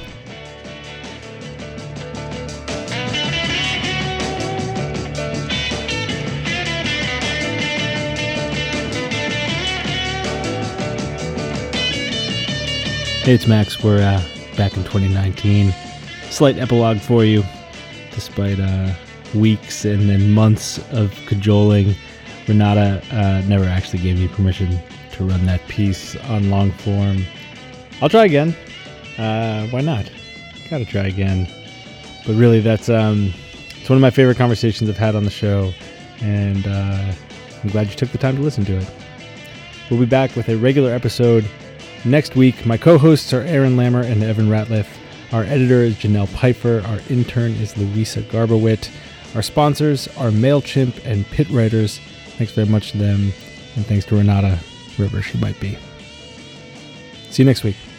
Hey, it's Max. We're back in 2019. Slight epilogue for you. Despite weeks and then months of cajoling, Renata never actually gave me permission to run that piece on long form. I'll try again. Why not? Gotta try again. But really, it's one of my favorite conversations I've had on the show, and I'm glad you took the time to listen to it. We'll be back with a regular episode next week. My co-hosts are Aaron Lammer and Evan Ratliff. Our editor is Janelle Pfeiffer. Our intern is Louisa Garberwit. Our sponsors are MailChimp and Pit Writers. Thanks very much to them, and thanks to Renata, wherever she might be. See you next week.